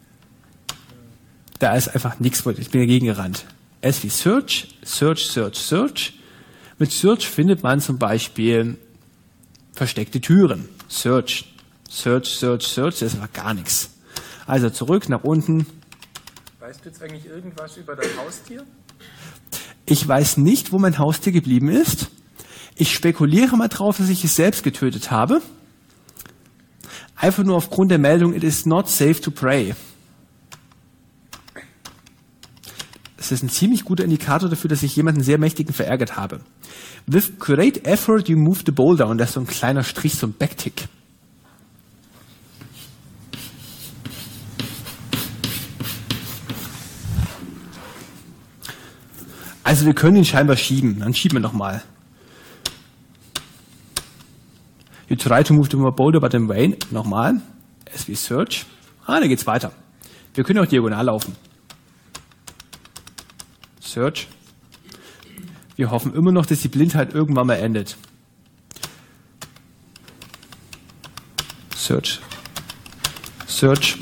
Da ist einfach nichts. Ich bin dagegen gerannt. S wie Search. Search, Search, Search. Mit Search findet man zum Beispiel versteckte Türen. Search. Search, Search, Search. Das ist einfach gar nichts. Also zurück, nach unten. Weißt du jetzt eigentlich irgendwas über dein Haustier? Ich weiß nicht, wo mein Haustier geblieben ist. Ich spekuliere mal drauf, dass ich es selbst getötet habe. Einfach nur aufgrund der Meldung, it is not safe to prey. Das ist ein ziemlich guter Indikator dafür, dass ich jemanden sehr mächtigen verärgert habe. With great effort you move the boulder. Und das ist so ein kleiner Strich, so ein Backtick. Also wir können ihn scheinbar schieben. Dann schieben wir nochmal. You try to move the boulder, but in vain. Nochmal. S wie Search. Da geht's weiter. Wir können auch diagonal laufen. Search. Wir hoffen immer noch, dass die Blindheit irgendwann mal endet. Search. Search.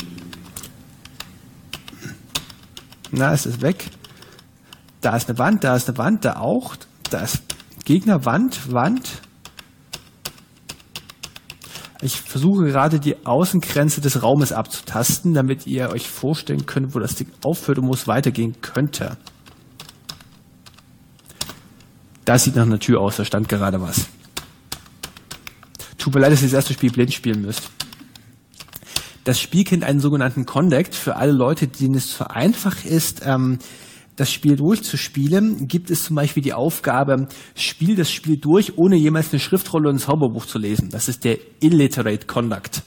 Na, es ist weg. Da ist eine Wand, da ist eine Wand, da auch. Da ist Gegner, Wand, Wand. Ich versuche gerade die Außengrenze des Raumes abzutasten, damit ihr euch vorstellen könnt, wo das Ding aufhört und wo es weitergehen könnte. Das sieht nach einer Tür aus, da stand gerade was. Tut mir leid, dass ihr das erste Spiel blind spielen müsst. Das Spiel kennt einen sogenannten Conduct. Für alle Leute, denen es zu einfach ist, das Spiel durchzuspielen, gibt es zum Beispiel die Aufgabe, spiel das Spiel durch, ohne jemals eine Schriftrolle und ein Zauberbuch zu lesen. Das ist der Illiterate Conduct.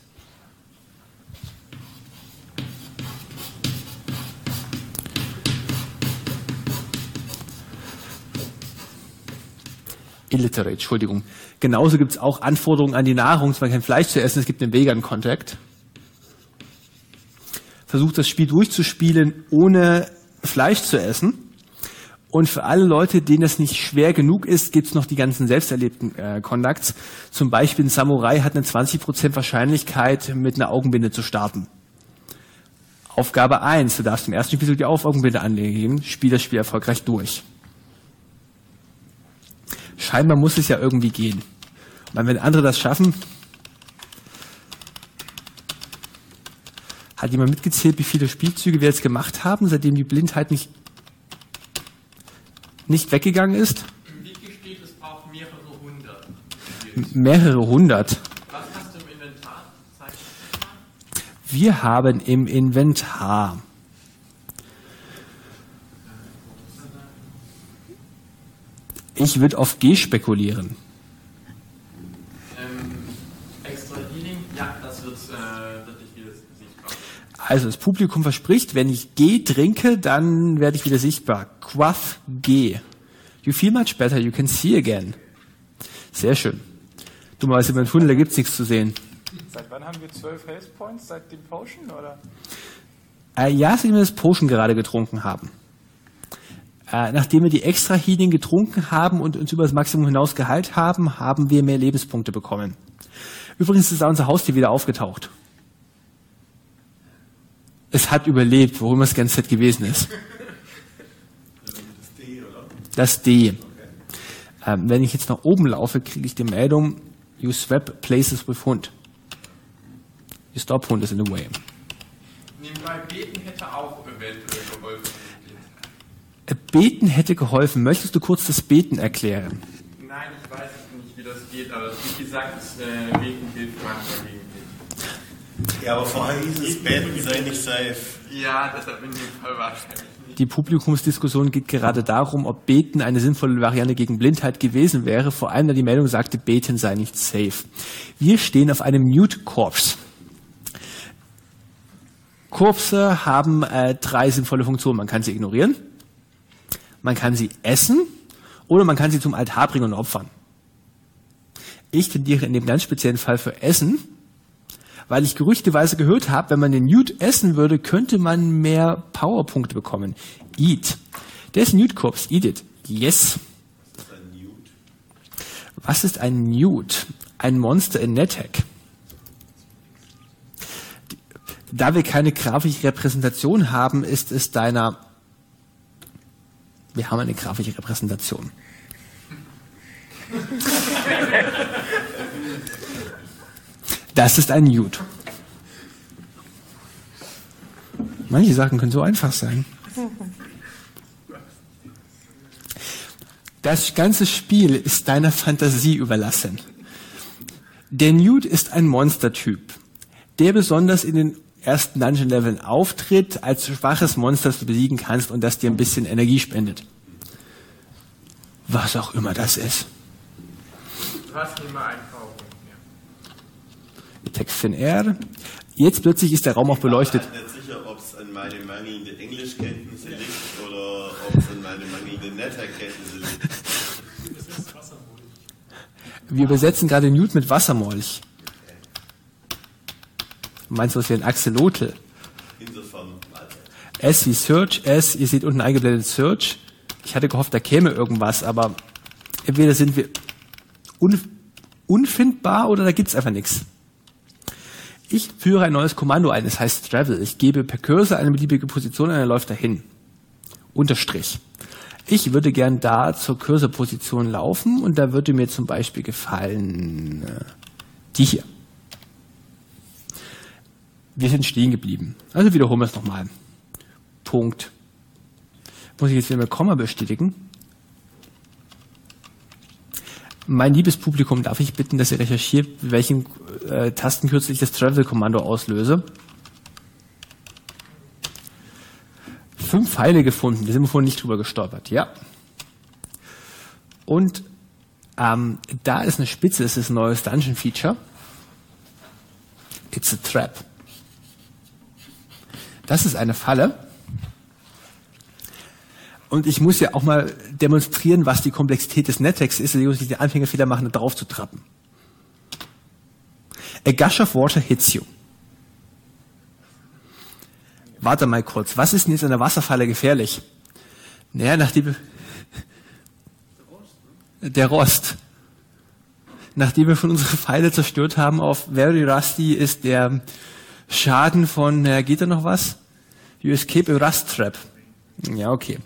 Illiterate, Entschuldigung. Genauso gibt es auch Anforderungen an die Nahrung, zum Beispiel kein Fleisch zu essen, es gibt einen Vegan Conduct. Versucht das Spiel durchzuspielen, ohne Fleisch zu essen. Und für alle Leute, denen das nicht schwer genug ist, gibt es noch die ganzen selbsterlebten Conducts. Zum Beispiel ein Samurai hat eine 20% Wahrscheinlichkeit, mit einer Augenbinde zu starten. Aufgabe 1, du darfst im ersten Spiel die Augenbinde anlegen, spiel das Spiel erfolgreich durch. Scheinbar muss es ja irgendwie gehen. Und wenn andere das schaffen, hat jemand mitgezählt, wie viele Spielzüge wir jetzt gemacht haben, seitdem die Blindheit nicht weggegangen ist? Im Wiki steht, es braucht mehrere hundert. Mehrere hundert. Was hast du im Inventar? Zeig das mal. Wir haben im Inventar ich würde auf G spekulieren. Extra Healing? Ja, das wird nicht wieder sichtbar. Also das Publikum verspricht, wenn ich G trinke, dann werde ich wieder sichtbar. Quaff G. You feel much better, you can see again. Sehr schön. Dummerweise beim Tunnel, da gibt es nichts zu sehen. Seit wann haben wir 12 Health Points? Seit dem Potion, oder? Ja, seitdem wir das Potion gerade getrunken haben. Nachdem wir die extra Healing getrunken haben und uns über das Maximum hinaus geheilt haben, haben wir mehr Lebenspunkte bekommen. Übrigens ist da unser Haustier wieder aufgetaucht. Es hat überlebt, worum es die ganze Zeit gewesen ist. Das D, oder? Das D. Wenn ich jetzt nach oben laufe, kriege ich die Meldung, you swap places with Hund. You stop Hund is in the way. Nebenbei beten hätte auch eventuell geholfen. Beten hätte geholfen. Möchtest du kurz das Beten erklären? Nein, ich weiß nicht, wie das geht, aber wie gesagt, Beten hilft manchmal gegen dich. Ja, aber vorher hieß es, Beten sei nicht safe. Ja, deshalb in dem Fall wahrscheinlich nicht. Die Publikumsdiskussion geht gerade darum, ob Beten eine sinnvolle Variante gegen Blindheit gewesen wäre, vor allem da die Meldung sagte, Beten sei nicht safe. Wir stehen auf einem Mute Corpse. Corpse haben 3 sinnvolle Funktionen. Man kann sie ignorieren, man kann sie essen oder man kann sie zum Altar bringen und opfern. Ich tendiere in dem ganz speziellen Fall für Essen, weil ich gerüchteweise gehört habe, wenn man den Newt essen würde, könnte man mehr Powerpunkte bekommen. Eat. Der ist Newt-Korps. Eat it. Yes. Was ist ein Newt? Ein Monster in NetHack. Da wir keine grafische Repräsentation haben, ist es deiner... Wir haben eine grafische Repräsentation. Das ist ein Newt. Manche Sachen können so einfach sein. Das ganze Spiel ist deiner Fantasie überlassen. Der Newt ist ein Monstertyp, der besonders in den ersten Dungeon-Leveln auftritt, als schwaches Monster, das du besiegen kannst und das dir ein bisschen Energie spendet. Was auch immer das ist. Du hast nicht mal einen Powerpunkt mehr. Text in R. Jetzt plötzlich ist der Raum auch beleuchtet. Ich bin nicht sicher, ob es an meine mangelnde Englischkenntnisse liegt oder ob es an meine mangelnde NetHack-Kenntnisse liegt. Wir übersetzen gerade Newt mit Wassermolch. Meinst du, was wie ein Axolotl? Insofern. S wie Search, S, ihr seht unten eingeblendet Search. Ich hatte gehofft, da käme irgendwas, aber entweder sind wir unfindbar oder da gibt's einfach nichts. Ich führe ein neues Kommando ein, es heißt Travel. Ich gebe per Cursor eine beliebige Position und er läuft dahin. Unterstrich. Ich würde gern da zur Cursor-Position laufen und da würde mir zum Beispiel gefallen die hier. Wir sind stehen geblieben. Also wiederholen wir es nochmal. Punkt. Muss ich jetzt wieder mit Komma bestätigen? Mein liebes Publikum, darf ich bitten, dass ihr recherchiert, mit welchen Tastenkürzel ich das Travel-Kommando auslöse? 5 Pfeile gefunden, da sind wir vorhin nicht drüber gestolpert, ja. Und da ist eine Spitze, das ist ein neues Dungeon-Feature. It's a trap. Das ist eine Falle. Und ich muss ja auch mal demonstrieren, was die Komplexität des NetHacks ist, also die Anfängerfehler machen, da drauf zu trappen. A gush of water hits you. Warte mal kurz, was ist denn jetzt an der Wasserfalle gefährlich? Naja, nachdem der Rost. Nachdem wir von unsere Pfeile zerstört haben auf Very Rusty, ist der Schaden von, geht da noch was? You escape a Rust Trap. Ja, okay.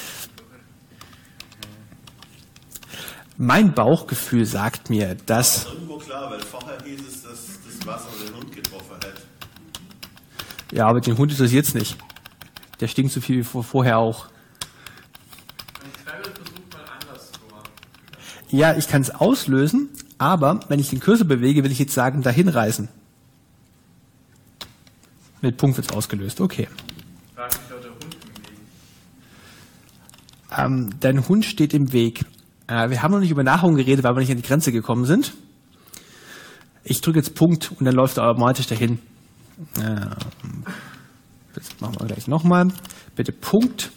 Mein Bauchgefühl sagt mir, dass... Das ist irgendwo klar, weil vorher hieß es, dass das Wasser den Hund getroffen hat. Ja, aber den Hund interessiert es nicht. Der stinkt so viel wie vorher auch. Ja, ich kann es auslösen, aber wenn ich den Cursor bewege, will ich jetzt sagen, dahin reisen. Mit Punkt wird es ausgelöst, okay. Dein Hund steht im Weg. Wir haben noch nicht über Nahrung geredet, weil wir nicht an die Grenze gekommen sind. Ich drücke jetzt Punkt und dann läuft er automatisch dahin. Das machen wir gleich nochmal. Bitte Punkt.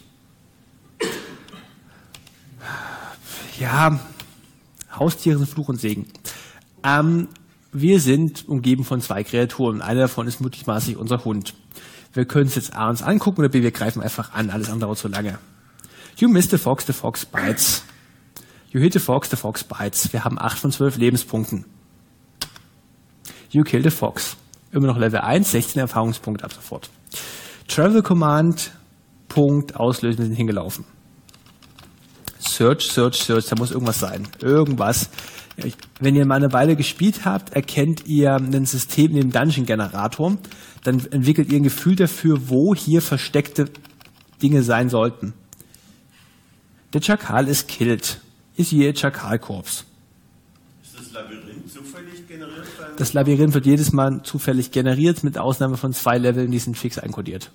Ja, Haustiere sind Fluch und Segen. Wir sind umgeben von 2 Kreaturen. Eine davon ist mutmaßlich unser Hund. Wir können es jetzt A uns angucken oder B, wir greifen einfach an. Alles andere dauert zu lange. You missed the fox bites. You hit the fox bites. Wir haben 8 von 12 Lebenspunkten. You killed a fox. Immer noch Level 1, 16 Erfahrungspunkte ab sofort. Travel Command, Punkt, auslösen, wir sind hingelaufen. Search, da muss irgendwas sein. Irgendwas. Wenn ihr mal eine Weile gespielt habt, erkennt ihr ein System in dem Dungeon-Generator, dann entwickelt ihr ein Gefühl dafür, wo hier versteckte Dinge sein sollten. Der Schakal ist killed. Ist hier ein Schakalkorps. Ist das Labyrinth zufällig generiert? Das Labyrinth wird jedes Mal zufällig generiert, mit Ausnahme von 2 Leveln, die sind fix einkodiert.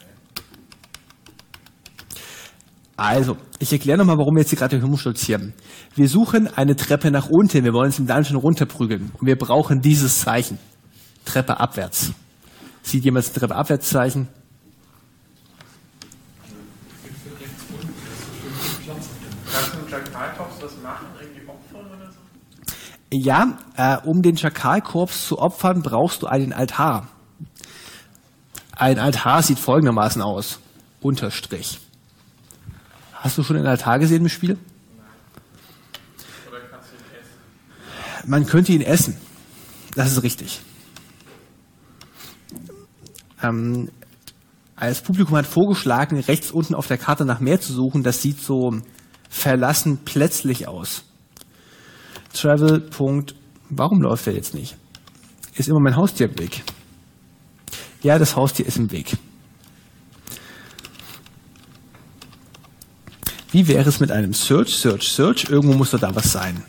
Also, ich erkläre nochmal, warum wir jetzt hier gerade herumstolzieren. Wir suchen eine Treppe nach unten, wir wollen uns im Dungeon runterprügeln. Und wir brauchen dieses Zeichen. Treppe abwärts. Sieht jemand das Treppe abwärts Zeichen? Kannst du mit Jack Maltops was machen? Irgendwie opfern oder so? Ja, um den Schakalkorps zu opfern, brauchst du einen Altar. Ein Altar sieht folgendermaßen aus. Unterstrich. Hast du schon einen Altar gesehen im Spiel? Oder kannst du ihn essen? Man könnte ihn essen. Das ist richtig. Das Publikum hat vorgeschlagen, rechts unten auf der Karte nach mehr zu suchen. Das sieht so verlassen plötzlich aus. Travel. Warum läuft er jetzt nicht? Ist immer mein Haustier im Weg? Ja, das Haustier ist im Weg. Wie wäre es mit einem Search? Irgendwo muss doch da was sein.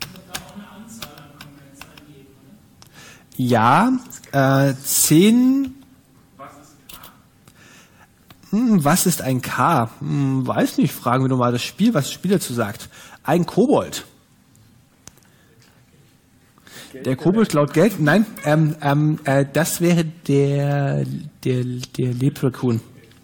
Ja, 10. Was ist ein K? Weiß nicht, fragen wir doch mal das Spiel, was das Spiel dazu sagt. Ein Kobold. Der Kobold klaut Geld? Nein, das wäre der Leprechaun.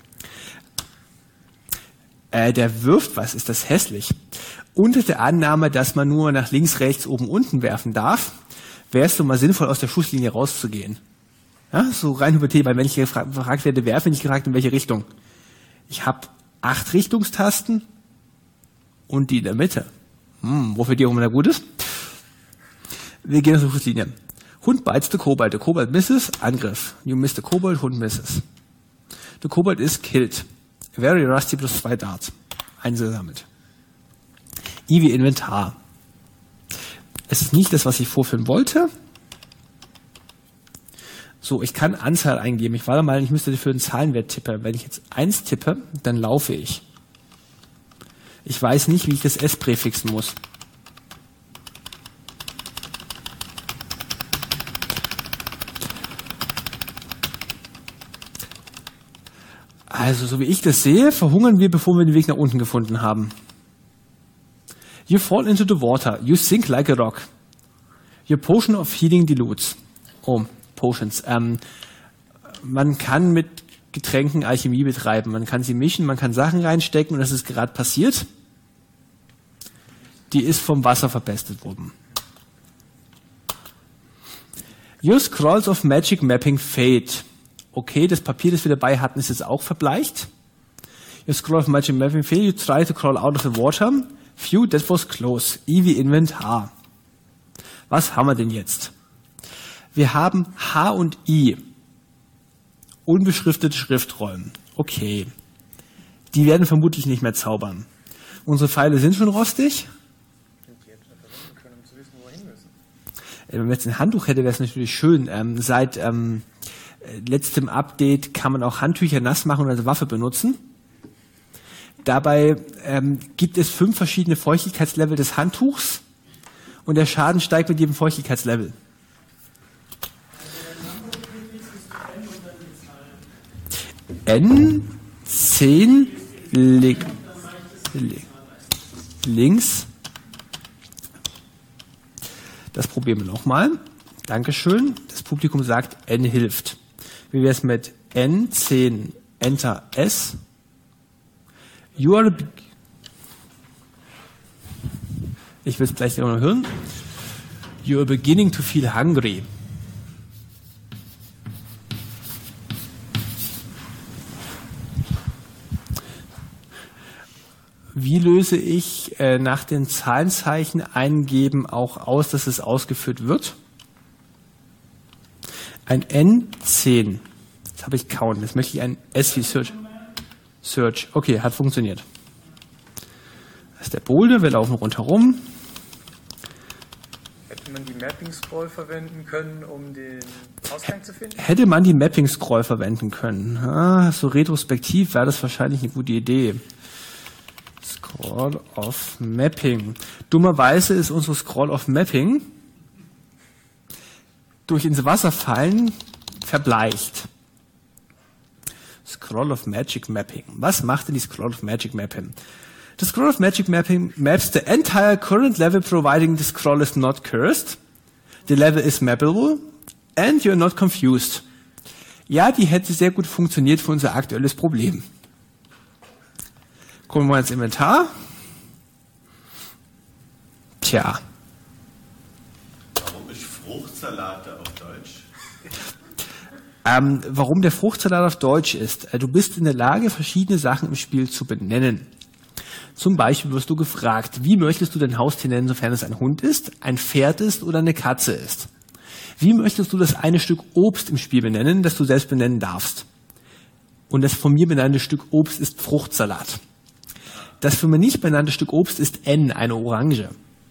Der wirft was, ist das hässlich. Unter der Annahme, dass man nur nach links, rechts, oben, unten werfen darf, wäre es doch mal sinnvoll, aus der Schusslinie rauszugehen. Ja, so rein hypothetisch, weil wenn ich gefragt werde, werfe, bin ich gefragt, in welche Richtung. Ich habe 8 Richtungstasten und die in der Mitte. Wofür die auch immer gut ist. Wir gehen aus der Schusslinie. Hund bites the Kobold. Der Kobold misses, Angriff. You miss the Kobold, Hund misses. The Kobold is killed. Very rusty plus 2 Darts. Eingesammelt. I wie Inventar. Es ist nicht das, was ich vorführen wollte. So, ich kann Anzahl eingeben. Ich warte mal, ich müsste für einen Zahlenwert tippen. Wenn ich jetzt 1 tippe, dann laufe ich. Ich weiß nicht, wie ich das S präfixen muss. Also, so wie ich das sehe, verhungern wir, bevor wir den Weg nach unten gefunden haben. You fall into the water. You sink like a rock. Your potion of healing dilutes. Oh, Potions. Man kann mit Getränken Alchemie betreiben. Man kann sie mischen, man kann Sachen reinstecken und das ist gerade passiert. Die ist vom Wasser verpestet worden. Your scrolls of magic mapping fade. Okay, das Papier, das wir dabei hatten, ist jetzt auch verbleicht. Your scroll of magic mapping fade. You try to crawl out of the water. Phew, that was close. I wie Inventar. Was haben wir denn jetzt? Wir haben H und I. Unbeschriftete Schriftrollen. Okay. Die werden vermutlich nicht mehr zaubern. Unsere Pfeile sind schon rostig. Wenn man jetzt ein Handtuch hätte, wäre es natürlich schön. Seit letztem Update kann man auch Handtücher nass machen und als Waffe benutzen. Dabei gibt es 5 verschiedene Feuchtigkeitslevel des Handtuchs und der Schaden steigt mit jedem Feuchtigkeitslevel. N, 10, links. Das probieren wir nochmal. Dankeschön. Das Publikum sagt, N hilft. Wie wäre es mit N, 10, Enter, S? You are ich will es gleich noch hören. You are beginning to feel hungry. Wie löse ich nach den Zahlenzeichen eingeben auch aus, dass es ausgeführt wird? Ein N10. Das habe ich Count. Jetzt möchte ich ein S wie Search. Search. Okay, hat funktioniert. Das ist der Boulder. Wir laufen rundherum. Hätte man die Mapping-Scroll verwenden können, um den Ausgang zu finden? Hätte man die Mapping-Scroll verwenden können. So retrospektiv wäre das wahrscheinlich eine gute Idee. Scroll of Mapping. Dummerweise ist unsere Scroll of Mapping durch ins Wasser fallen verbleicht. Scroll of Magic Mapping. Was macht denn die Scroll of Magic Mapping? The Scroll of Magic Mapping maps the entire current level providing the scroll is not cursed. The level is mappable and you're not confused. Ja, die hätte sehr gut funktioniert für unser aktuelles Problem. Gucken wir mal ins Inventar. Tja. Fruchtsalat auf Deutsch? Warum der Fruchtsalat auf Deutsch ist. Du bist in der Lage, verschiedene Sachen im Spiel zu benennen. Zum Beispiel wirst du gefragt, wie möchtest du dein Haustier nennen, sofern es ein Hund ist, ein Pferd ist oder eine Katze ist? Wie möchtest du das eine Stück Obst im Spiel benennen, das du selbst benennen darfst? Und das von mir benannte Stück Obst ist Fruchtsalat. Das für mich nicht benannte Stück Obst ist N, eine Orange.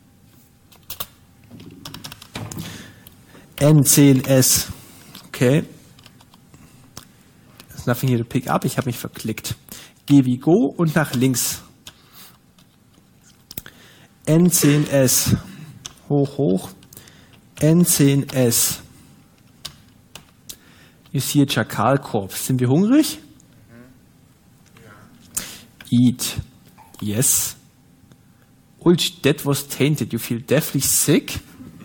N, C, N, S. Okay. There's nothing here to pick up. Ich habe mich verklickt. G wie Go und nach links. N, C, N, S. Hoch, hoch. N, C, N, S. You see a Chakalkorpс. Sind wir hungrig? Eat. Yes. Ulch, that was tainted. You feel deathly sick?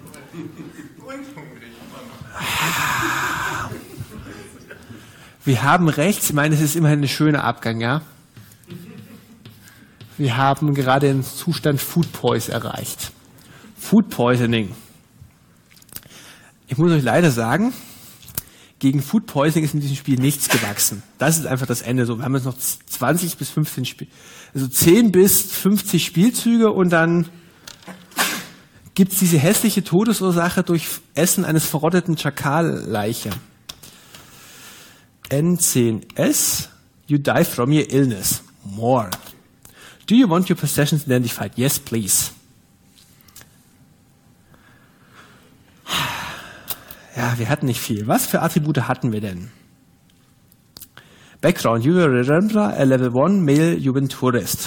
Wir haben rechts, ich meine, es ist immerhin ein schöner Abgang, ja? Wir haben gerade den Zustand Food Poison erreicht. Food Poisoning. Ich muss euch leider sagen, gegen Food Poisoning ist in diesem Spiel nichts gewachsen. Das ist einfach das Ende. So, wir haben jetzt noch 20 bis 15 also 10 bis 50 Spielzüge und dann gibt's diese hässliche Todesursache durch Essen eines verrotteten Chakalleiche. N10S, you die from your illness. More. Do you want your possessions identified? Yes, please. Ja, wir hatten nicht viel. Was für Attribute hatten wir denn? Background, you were a Rambler, a Level 1 Male Juventurist.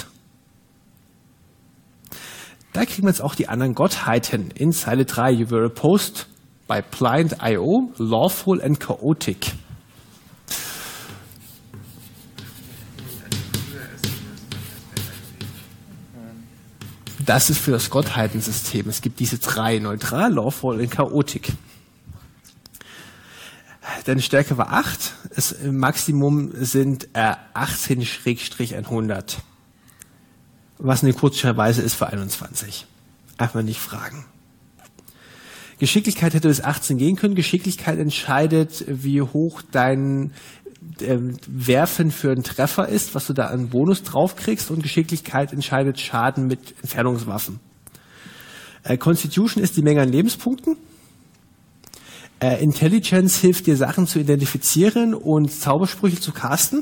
Da kriegen wir jetzt auch die anderen Gottheiten. In Zeile 3, you were opposed by blind IO, lawful and chaotic. Das ist für das Gottheitensystem. Es gibt diese 3, neutral, lawful und chaotic. Deine Stärke war 8. Das Maximum sind 18-100. Was eine kurzerweise ist für 21. Einfach nicht fragen. Geschicklichkeit hätte bis 18 gehen können. Geschicklichkeit entscheidet, wie hoch dein Werfen für einen Treffer ist, was du da an Bonus draufkriegst, und Geschicklichkeit entscheidet Schaden mit Entfernungswaffen. Constitution ist die Menge an Lebenspunkten. Intelligence hilft dir, Sachen zu identifizieren und Zaubersprüche zu casten.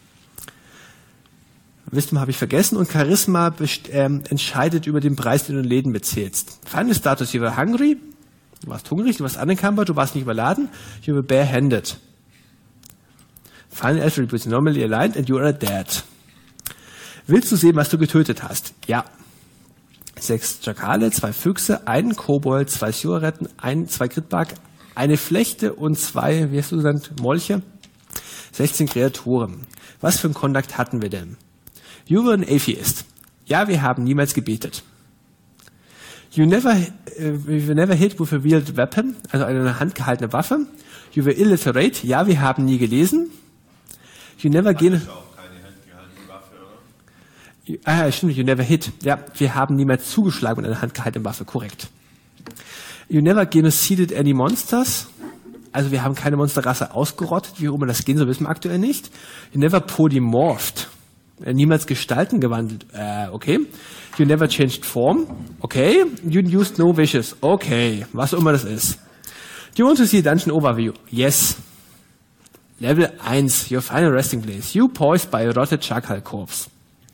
Wisdom habe ich vergessen. Und Charisma entscheidet über den Preis, den du in Läden bezahlst. Final Status, you were hungry. Du warst hungrig, du warst unencumbered, du warst nicht überladen. You were barehanded. Final Attributes, normally aligned and you are dead. Willst du sehen, was du getötet hast? Ja. 6 Schakale, 2 Füchse, 1 Kobold, 2 Syreretten, 2 Gridbark, eine Flechte und 2, wie hast du gesagt, Molche? 16 Kreaturen. Was für einen Kontakt hatten wir denn? You were an Atheist. Ja, wir haben niemals gebetet. You never hit with a wielded weapon, also eine handgehaltene Waffe. You were illiterate. Ja, wir haben nie gelesen. You never gain. Auch keine handgehaltene Waffe, oder? Stimmt, you never hit. Ja, wir haben niemals zugeschlagen mit einer handgehaltenen Waffe, korrekt. You never genocided any monsters. Also wir haben keine Monsterrasse ausgerottet, wie auch immer das gehen soll, wissen wir aktuell nicht. You never polymorphed. Niemals Gestalten gewandelt. Okay. You never changed form. Okay. You used no wishes. Okay. Was auch immer das ist. Do you want to see a dungeon overview? Yes. Level 1. Your final resting place. You poised by a rotted Chakalkorpse.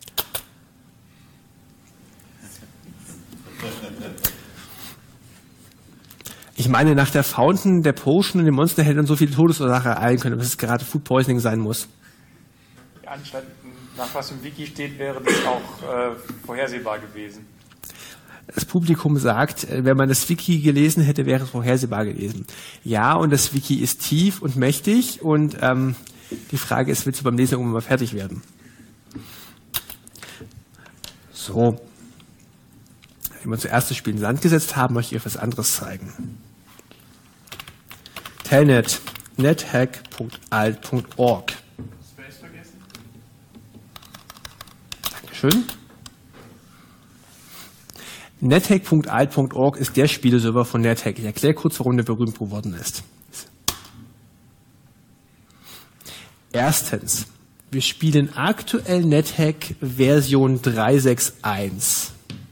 Ich meine, nach der Fountain, der Potion und dem Monster hätte dann so viel Todesursache ereilen können, dass es gerade Food Poisoning sein muss. Anstatt nach was im Wiki steht, wäre das auch vorhersehbar gewesen. Das Publikum sagt, wenn man das Wiki gelesen hätte, wäre es vorhersehbar gewesen. Ja, und das Wiki ist tief und mächtig und die Frage ist, willst du beim Lesen irgendwann mal fertig werden? So. Wenn wir zuerst das Spiel in den Sand gesetzt haben, möchte ich euch was anderes zeigen. Telnet, nethack.alt.org. Space vergessen? Dankeschön. nethack.alt.org ist der Spieleserver von NetHack. Ich erkläre kurz, warum der berühmt geworden ist. Erstens, wir spielen aktuell NetHack Version 3.6.1.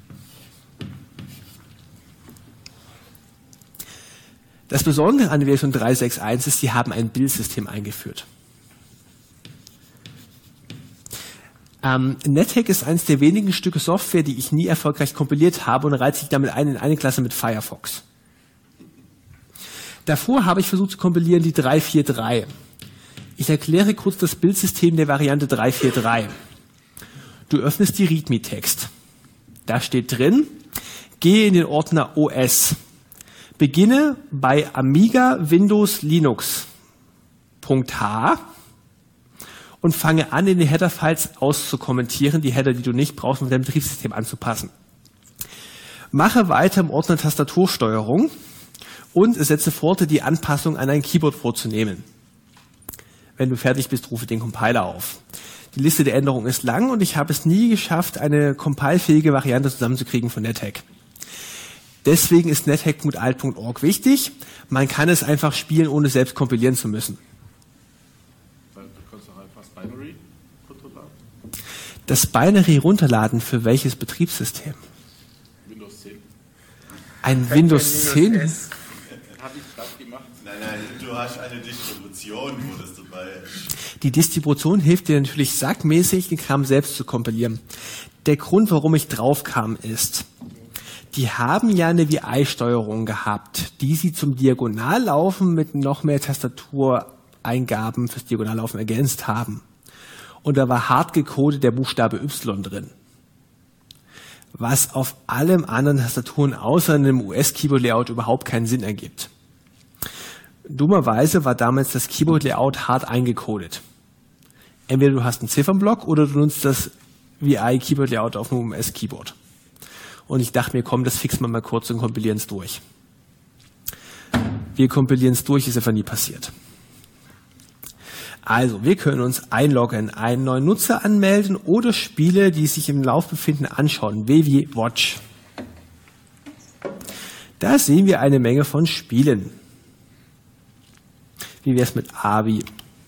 Das Besondere an der Version 3.6.1 ist, sie haben ein Bildsystem eingeführt. NetHack ist eines der wenigen Stücke Software, die ich nie erfolgreich kompiliert habe und reiht sich damit ein in eine Klasse mit Firefox. Davor habe ich versucht zu kompilieren die 3.4.3. Ich erkläre kurz das Bildsystem der Variante 3.4.3. Du öffnest die README-Text. Da steht drin, gehe in den Ordner OS. Beginne bei Amiga, Windows, Linux. .h und fange an, in den Header-Files auszukommentieren, die Header, die du nicht brauchst, um dein Betriebssystem anzupassen. Mache weiter im Ordner Tastatursteuerung und setze fort, die Anpassung an dein Keyboard vorzunehmen. Wenn du fertig bist, rufe den Compiler auf. Die Liste der Änderungen ist lang und ich habe es nie geschafft, eine compilefähige Variante zusammenzukriegen von NetHack. Deswegen ist nethack.alt.org wichtig. Man kann es einfach spielen, ohne selbst kompilieren zu müssen. Binary runterladen? Das Binary runterladen für welches Betriebssystem? Windows 10. Ein Windows 10? Habe ich gerade gemacht. Nein, du hast eine Distribution, wo das dabei ist. Die Distribution hilft dir natürlich sackmäßig, den Kram selbst zu kompilieren. Der Grund, warum ich drauf kam, ist, die haben ja eine VI-Steuerung gehabt, die sie zum Diagonallaufen mit noch mehr Tastatureingaben fürs Diagonallaufen ergänzt haben. Und da war hart gecodet der Buchstabe Y drin. Was auf allem anderen Tastaturen außer einem US-Keyboard-Layout überhaupt keinen Sinn ergibt. Dummerweise war damals das Keyboard-Layout hart eingecodet. Entweder du hast einen Ziffernblock oder du nutzt das VI-Keyboard-Layout auf einem US-Keyboard. Und ich dachte mir, komm, das fixen wir mal kurz und kompilieren es durch. Wir kompilieren es durch, ist einfach nie passiert. Also, wir können uns einloggen, einen neuen Nutzer anmelden oder Spiele, die sich im Lauf befinden, anschauen. wie Watch. Da sehen wir eine Menge von Spielen. Wie wäre es mit Abi?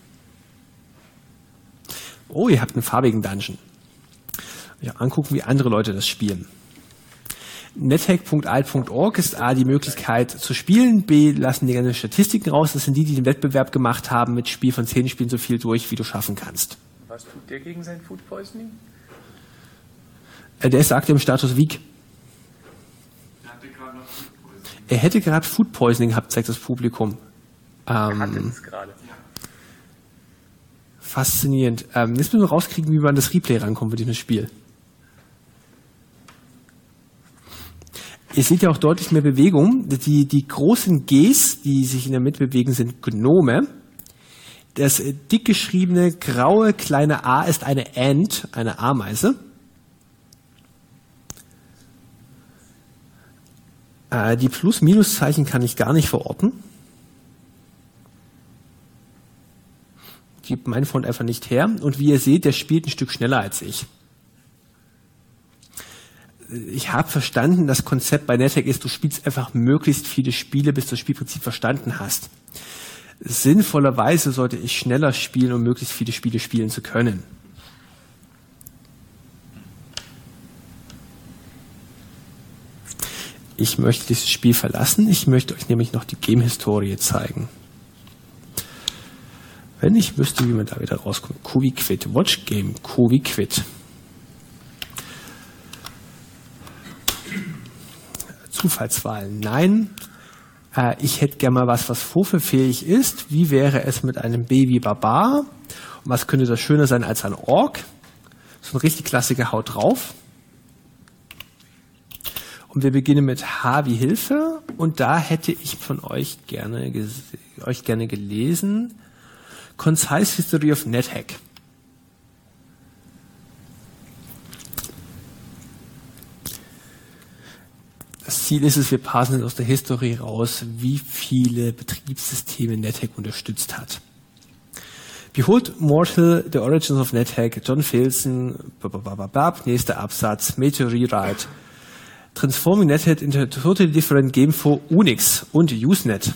Oh, ihr habt einen farbigen Dungeon. Ja, angucken, wie andere Leute das spielen. nethack.alt.org ist A, die Möglichkeit zu spielen, B, lassen die ganzen Statistiken raus, das sind die den Wettbewerb gemacht haben, mit Spiel von 10 Spielen so viel durch, wie du schaffen kannst. Was tut der gegen sein Food Poisoning? Der ist aktuell im Status Weak. Er hätte gerade Food Poisoning gehabt, zeigt das Publikum. Er hatte es gerade. Faszinierend. Jetzt müssen wir rauskriegen, wie man an das Replay rankommt für dieses Spiel. Ihr seht ja auch deutlich mehr Bewegung. Die großen Gs, die sich in der Mitte bewegen, sind Gnome. Das dick geschriebene graue kleine A ist eine Ant, eine Ameise. Die Plus-Minus-Zeichen kann ich gar nicht verorten. Gibt mein Font einfach nicht her. Und wie ihr seht, der spielt ein Stück schneller als ich. Ich habe verstanden, das Konzept bei NetHack ist, du spielst einfach möglichst viele Spiele, bis du das Spielprinzip verstanden hast. Sinnvollerweise sollte ich schneller spielen, um möglichst viele Spiele spielen zu können. Ich möchte dieses Spiel verlassen. Ich möchte euch nämlich noch die Game-Historie zeigen. Wenn ich wüsste, wie man da wieder rauskommt. QWQuit, Watch Game, QWQuit. Zufallswahlen, nein. Ich hätte gerne mal was vorführfähig ist. Wie wäre es mit einem Baby Barbar? Und was könnte das schöner sein als ein Ork? So ein richtig Klassiker, haut drauf. Und wir beginnen mit H wie Hilfe. Und da hätte ich von euch gerne gelesen. Concise History of NetHack. Das Ziel ist es, wir parsen aus der History raus, wie viele Betriebssysteme NetHack unterstützt hat. Behold Mortal, The Origins of NetHack, John Filson, nächster Absatz, Meteorite. Transforming NetHead into a totally different game for Unix und Usenet.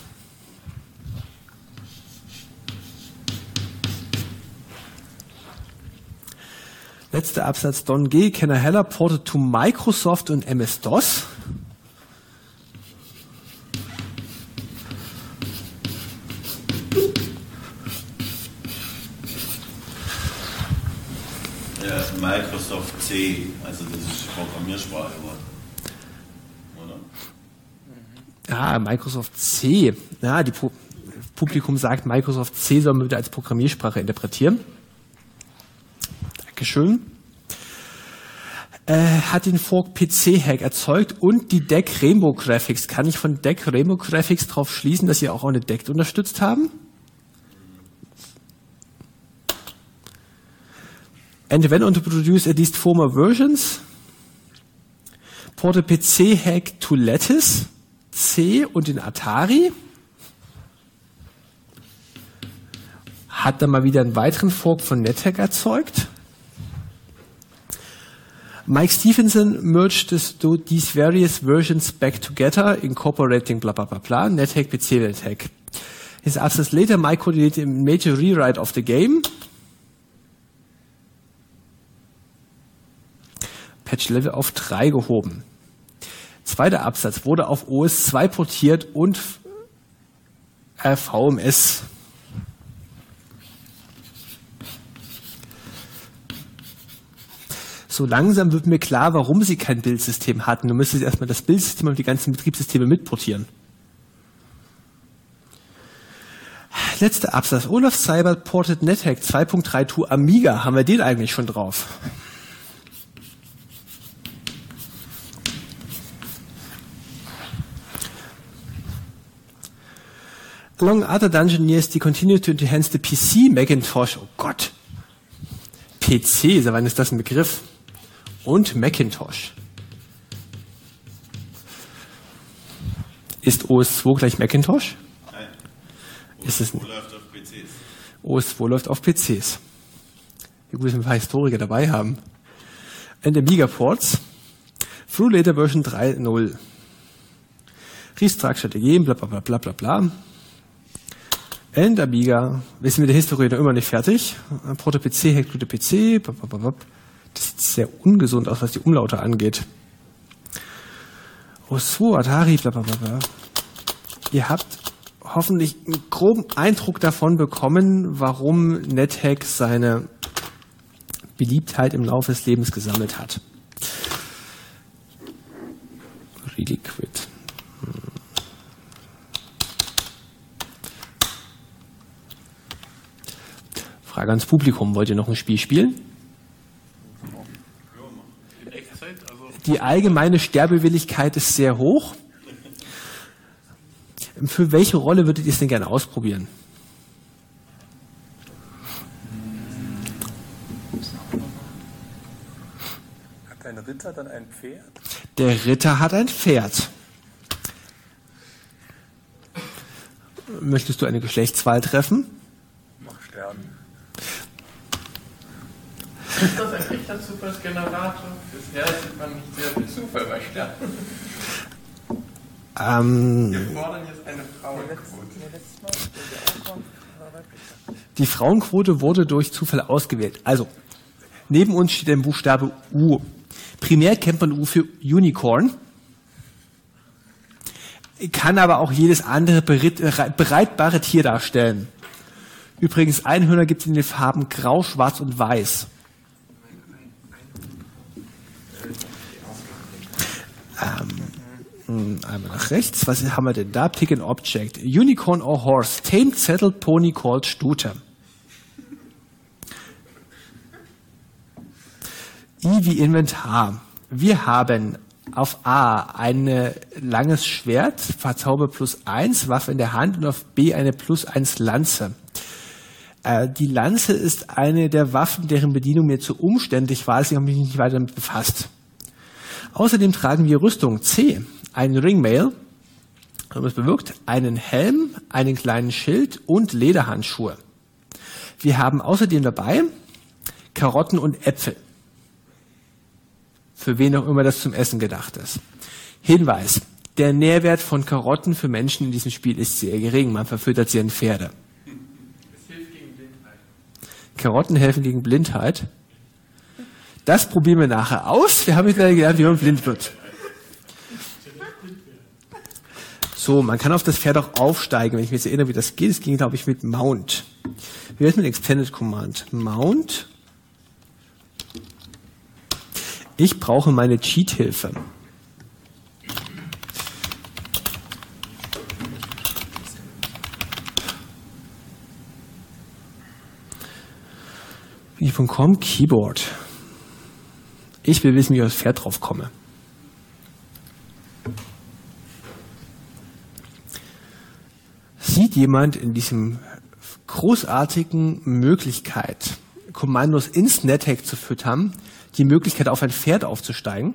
Letzter Absatz, Don G. Kenner Heller ported to Microsoft und MS-DOS. Ja, Microsoft C, also das ist Programmiersprache, oder? Ja, Microsoft C. Ja, Publikum sagt, Microsoft C soll man wieder als Programmiersprache interpretieren. Dankeschön. Hat den Fork PC-Hack erzeugt und die DEC Rainbow Graphics. Kann ich von DEC Rainbow Graphics darauf schließen, dass sie auch eine DEC unterstützt haben? And went on to produce at least former versions. Ported PC-Hack to Lattice, C und den Atari. Hat dann mal wieder einen weiteren Fork von NetHack erzeugt. Mike Stephenson merged these various versions back together, incorporating blah blah blah blah, NetHack, PC, NetHack. His absence later, Mike coordinated a major rewrite of the game. Patch-Level auf 3 gehoben. Zweiter Absatz wurde auf OS 2 portiert und VMS. So langsam wird mir klar, warum sie kein Bildsystem hatten. Du müsstest erstmal das Bildsystem und die ganzen Betriebssysteme mitportieren. Letzter Absatz. Olaf Cyber ported NetHack 2.3 to Amiga. Haben wir den eigentlich schon drauf? Along other dungeon years, they continued to enhance the PC, Macintosh. Oh Gott. PC, wann ist das ein Begriff? Und Macintosh. Ist OS 2 gleich Macintosh? Nein. Ist es nicht. Läuft auf PCs. OS 2 läuft auf PCs. Wie gut, dass wir ein paar Historiker dabei haben. And Amiga ports. Through later version 3.0. Restructured again, bla bla bla bla bla bla. And Amiga, wir sind mit der Historie noch immer nicht fertig. Proto-PC, Hack to the PC. Das sieht sehr ungesund aus, was die Umlaute angeht. OS2, Atari, bla bla bla. Ihr habt hoffentlich einen groben Eindruck davon bekommen, warum NetHack seine Beliebtheit im Laufe des Lebens gesammelt hat. Reliquid. Frage ans Publikum, wollt ihr noch ein Spiel spielen? Die allgemeine Sterbewilligkeit ist sehr hoch. Für welche Rolle würdet ihr es denn gerne ausprobieren? Hat ein Ritter dann ein Pferd? Der Ritter hat ein Pferd. Möchtest du eine Geschlechtswahl treffen? Mach sterben. Ist das ein echter Zufallsgenerator? Bisher sieht man nicht sehr viel Zufall bei Sternen. Wir fordern jetzt eine Frauenquote. Die Frauenquote wurde durch Zufall ausgewählt. Also, neben uns steht ein Buchstabe U. Primär kennt man U für Unicorn. Kann aber auch jedes andere bereitbare Tier darstellen. Übrigens, Einhörner gibt es in den Farben Grau, Schwarz und Weiß. Einmal nach rechts. Was haben wir denn da? Pick an Object. Unicorn or Horse. Tamed, Settled, Pony, Called, Stute. I wie Inventar. Wir haben auf A ein langes Schwert, Verzauber +1, Waffe in der Hand und auf B eine +1 Lanze. Die Lanze ist eine der Waffen, deren Bedienung mir zu umständlich war, deswegen habe ich mich nicht weiter damit befasst. Außerdem tragen wir Rüstung C, einen Ringmail, was bewirkt, einen Helm, einen kleinen Schild und Lederhandschuhe. Wir haben außerdem dabei Karotten und Äpfel. Für wen auch immer das zum Essen gedacht ist. Hinweis. Der Nährwert von Karotten für Menschen in diesem Spiel ist sehr gering. Man verfüttert sie an Pferde. Es hilft gegen Blindheit. Karotten helfen gegen Blindheit. Das probieren wir nachher aus. Wir haben jetzt leider gelernt, wie man blind wird. So, man kann auf das Pferd auch aufsteigen. Wenn ich mich jetzt erinnere, wie das geht, das ging, glaube ich, mit Mount. Wie wäre es mit Extended Command? Mount. Ich brauche meine Cheat-Hilfe. Wie.com Keyboard. Ich will wissen, wie ich aufs Pferd drauf komme. Sieht jemand in diesem großartigen Möglichkeit, Kommandos ins NetHack zu füttern, die Möglichkeit, auf ein Pferd aufzusteigen?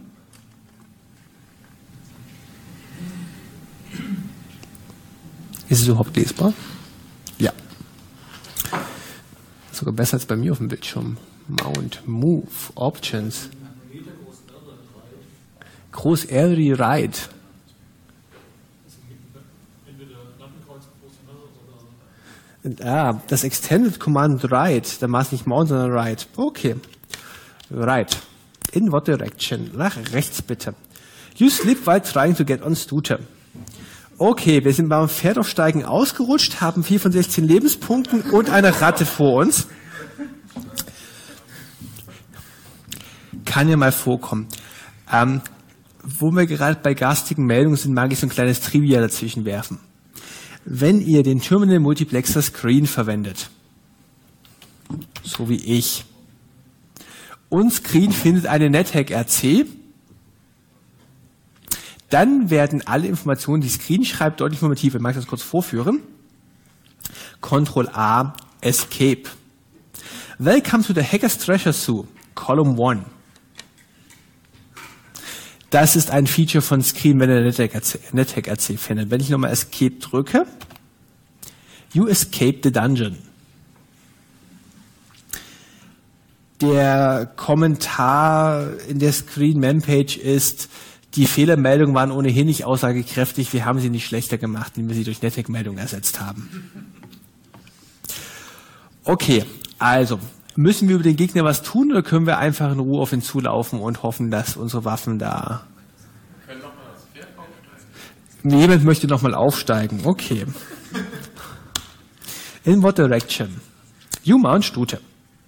Ist es überhaupt lesbar? Ja. Sogar besser als bei mir auf dem Bildschirm. Mount, Move, Options. Groß R wie Ride. Das Extended Command Ride, da war es nicht Mount, sondern Ride. Okay. Ride. In what direction? Nach rechts bitte. You slip while trying to get on Stute. Okay, wir sind beim Pferdaufsteigen ausgerutscht, haben 4 von 16 Lebenspunkten und eine Ratte vor uns. Kann ja mal vorkommen. Wo wir gerade bei garstigen Meldungen sind, mag ich so ein kleines Trivia dazwischen werfen. Wenn ihr den Terminal Multiplexer Screen verwendet, so wie ich, und Screen findet eine NetHack RC, dann werden alle Informationen, die Screen schreibt, deutlich informativer. Ich mag das kurz vorführen. Ctrl A, Escape. Welcome to the Hacker's Treasure Zoo, Column 1. Das ist ein Feature von Screen, wenn ihr NetHack RC findet. Wenn ich nochmal Escape drücke, you escape the dungeon. Der Kommentar in der Screen-Man-Page ist, die Fehlermeldungen waren ohnehin nicht aussagekräftig, wir haben sie nicht schlechter gemacht, indem wir sie durch NetHack-Meldungen ersetzt haben. Okay, also, müssen wir über den Gegner was tun oder können wir einfach in Ruhe auf ihn zulaufen und hoffen, dass unsere Waffen da... Wir können nochmal das Pferd aufsteigen. Jemand möchte nochmal aufsteigen, okay. In what direction? You mount Stute.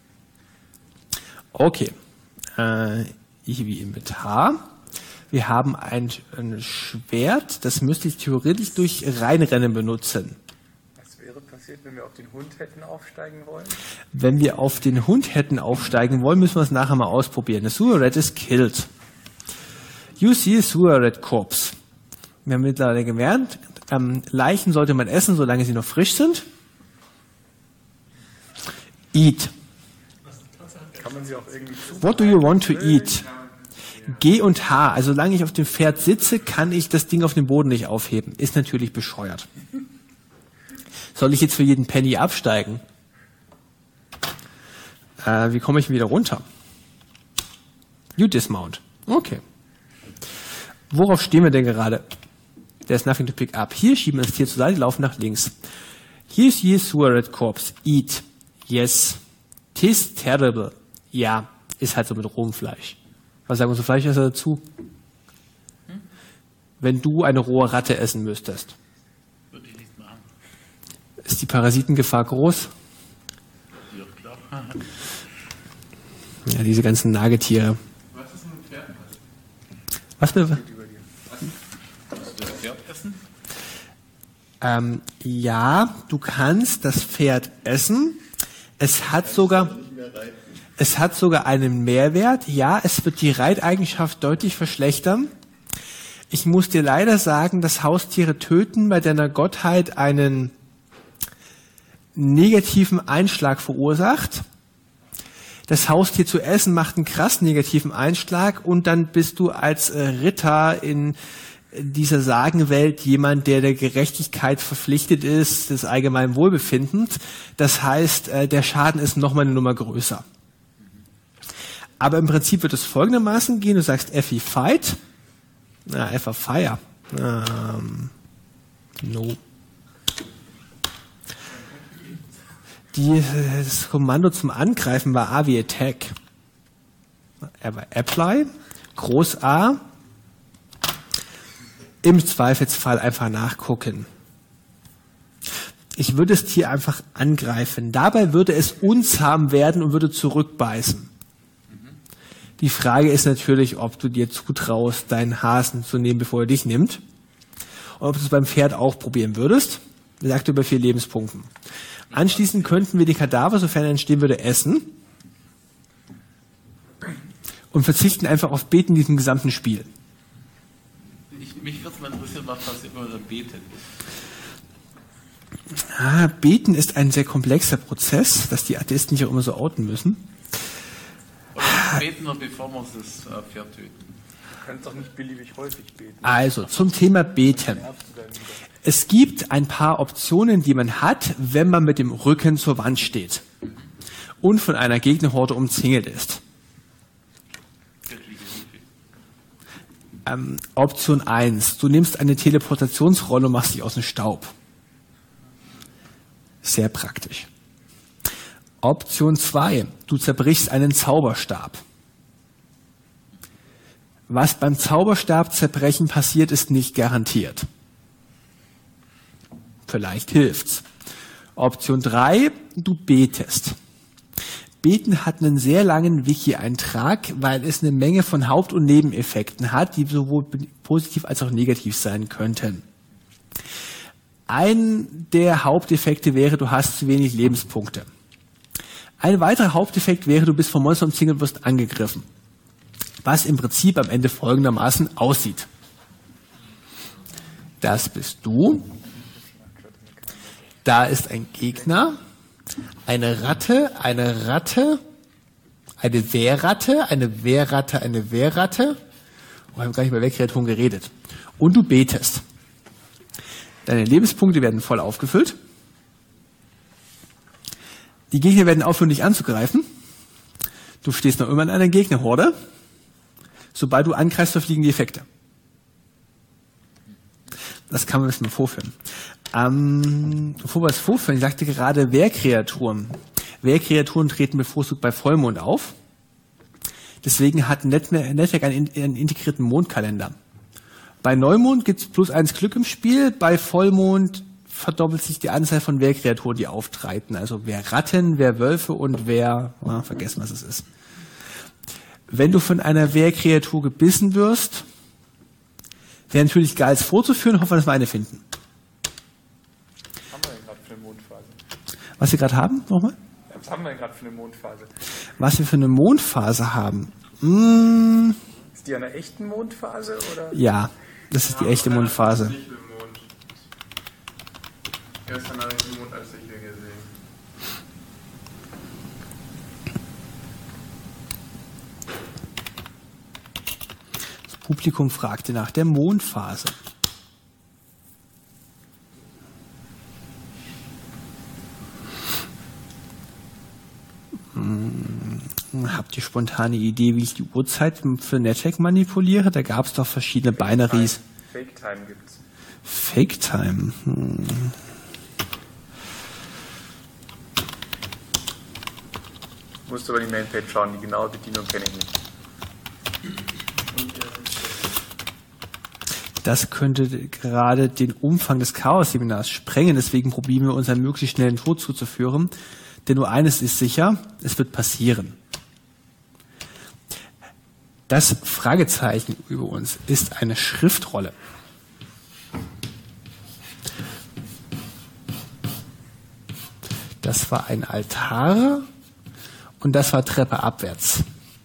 Okay. Ich wie Inventar. Wir haben ein Schwert, das müsste ich theoretisch durch Reinrennen benutzen. Was wäre passiert, wenn wir auf den Hund hätten aufsteigen wollen? Wenn wir auf den Hund hätten aufsteigen wollen, müssen wir es nachher mal ausprobieren. The sewer rat is killed. You see a sewer rat corpse. Wir haben mittlerweile gelernt, Leichen sollte man essen, solange sie noch frisch sind. Eat. Kann man sie auch irgendwie What do you want to eat? G und H. Also solange ich auf dem Pferd sitze, kann ich das Ding auf dem Boden nicht aufheben. Ist natürlich bescheuert. Soll ich jetzt für jeden Penny absteigen? Wie komme ich wieder runter? You dismount. Okay. Worauf stehen wir denn gerade? There's nothing to pick up. Hier schieben wir das Tier zur Seite, laufen nach links. Here's your sewer rat corpse. Eat. Yes. Tis terrible. Ja, ist halt so mit rohem Fleisch. Was sagen unsere Fleischesser dazu? Wenn du eine rohe Ratte essen müsstest. Würde ich nicht machen. Ist die Parasitengefahr groß? Ja, klar. Ja, diese ganzen Nagetiere. Was ist ein Pferd? Was will wir? Kannst du das Pferd essen? Ja, du kannst das Pferd essen. Es hat sogar einen Mehrwert. Ja, es wird die Reiteigenschaft deutlich verschlechtern. Ich muss dir leider sagen, dass Haustiere töten bei deiner Gottheit einen negativen Einschlag verursacht. Das Haustier zu essen macht einen krass negativen Einschlag und dann bist du als Ritter in dieser Sagenwelt jemand, der Gerechtigkeit verpflichtet ist, des allgemeinen Wohlbefindens. Das heißt, der Schaden ist nochmal eine Nummer größer. Aber im Prinzip wird es folgendermaßen gehen. Du sagst F wie Fight. Einfach Fire. No. Das Kommando zum Angreifen war A wie Attack. Er war Apply, Groß A. Im Zweifelsfall einfach nachgucken. Ich würde das Tier einfach angreifen. Dabei würde es unzahm werden und würde zurückbeißen. Die Frage ist natürlich, ob du dir zutraust, deinen Hasen zu nehmen, bevor er dich nimmt. Und ob du es beim Pferd auch probieren würdest. Das sagt über 4 Lebenspunkten. Anschließend könnten wir die Kadaver, sofern er entstehen würde, essen. Und verzichten einfach auf Beten in diesem gesamten Spiel. Mich würde mal interessieren, was passiert, wenn man betet. Beten ist ein sehr komplexer Prozess, dass die Atheisten nicht auch immer so outen müssen. Oder beten wir, bevor wir das Pferd töten? Du kannst doch nicht beliebig häufig beten. Also, zum Thema Beten. Es gibt ein paar Optionen, die man hat, wenn man mit dem Rücken zur Wand steht und von einer Gegnerhorde umzingelt ist. Option 1. Du nimmst eine Teleportationsrolle und machst dich aus dem Staub. Sehr praktisch. Option 2. Du zerbrichst einen Zauberstab. Was beim Zauberstab zerbrechen passiert, ist nicht garantiert. Vielleicht hilft's. Option 3. Du betest. Beten hat einen sehr langen Wiki-Eintrag, weil es eine Menge von Haupt- und Nebeneffekten hat, die sowohl positiv als auch negativ sein könnten. Ein der Haupteffekte wäre, du hast zu wenig Lebenspunkte. Ein weiterer Haupteffekt wäre, du bist vom Monster umzingelt und wirst angegriffen. Was im Prinzip am Ende folgendermaßen aussieht. Das bist du. Da ist ein Gegner. Eine Ratte, eine Wehrratte, eine Wehrratte. Oh, wir haben gar nicht über Wehrkreaturen geredet. Und du betest. Deine Lebenspunkte werden voll aufgefüllt. Die Gegner werden aufhören, dich anzugreifen. Du stehst noch immer in einer Gegnerhorde. Sobald du angreifst, verfliegen die Effekte. Das kann man ein bisschen vorführen. Bevor wir es vorführen, ich sagte gerade Wehrkreaturen. Wehrkreaturen treten bevorzugt bei Vollmond auf. Deswegen hat NetHack einen integrierten Mondkalender. Bei Neumond gibt es +1 Glück im Spiel, bei Vollmond verdoppelt sich die Anzahl von Wehrkreaturen, die auftreten. Also Wehrratten, Wehrwölfe und vergessen, was es ist. Wenn du von einer Wehrkreatur gebissen wirst, wäre natürlich geil, es vorzuführen, hoffen wir, dass wir eine finden. Was haben wir denn gerade für eine Mondphase? Was wir gerade haben, nochmal? Was haben wir denn gerade für eine Mondphase? Was wir für eine Mondphase haben? Ist die eine echten Mondphase? Oder? Ja, das ist die echte Mondphase. Gestern habe ich den Mond als Sichel gesehen. Das Publikum fragte nach der Mondphase. Habt ihr spontane Idee, wie ich die Uhrzeit für NetHack manipuliere? Da gab es doch verschiedene Binaries. Fake Time gibt's. Fake Time. Musst du aber die Mainpage schauen, die genaue Bedienung kenne ich nicht. Das könnte gerade den Umfang des Chaos-Seminars sprengen, deswegen probieren wir uns einen möglichst schnellen Tod zuzuführen. Denn nur eines ist sicher, es wird passieren. Das Fragezeichen über uns ist eine Schriftrolle. Das war ein Altar und das war Treppe abwärts.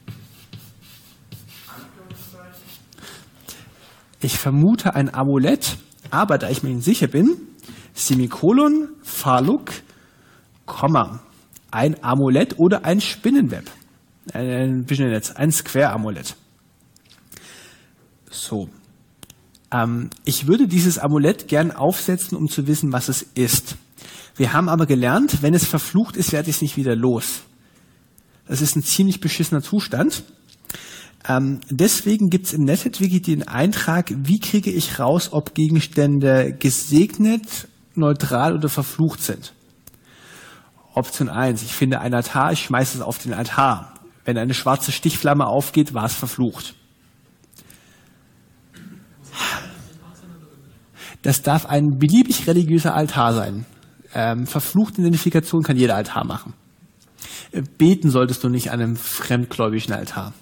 Ich vermute ein Amulett, aber da ich mir nicht sicher bin, Semikolon, Faluk, Komma. Ein Amulett oder ein Spinnenweb. Ein Square-Amulett. So. Ich würde dieses Amulett gern aufsetzen, um zu wissen, was es ist. Wir haben aber gelernt, wenn es verflucht ist, werde ich es nicht wieder los. Das ist ein ziemlich beschissener Zustand. Deswegen gibt es im NetHead-Wiki den Eintrag, wie kriege ich raus, ob Gegenstände gesegnet, neutral oder verflucht sind. Option 1, ich finde ein Altar, ich schmeiße es auf den Altar. Wenn eine schwarze Stichflamme aufgeht, war es verflucht. Das darf ein beliebig religiöser Altar sein. Verfluchte Identifikation kann jeder Altar machen. Beten solltest du nicht an einem fremdgläubigen Altar.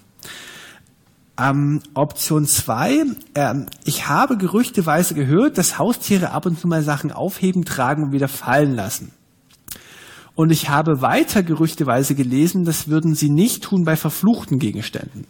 Option 2, ich habe gerüchteweise gehört, dass Haustiere ab und zu mal Sachen aufheben, tragen und wieder fallen lassen. Und ich habe weiter gerüchteweise gelesen, das würden sie nicht tun bei verfluchten Gegenständen.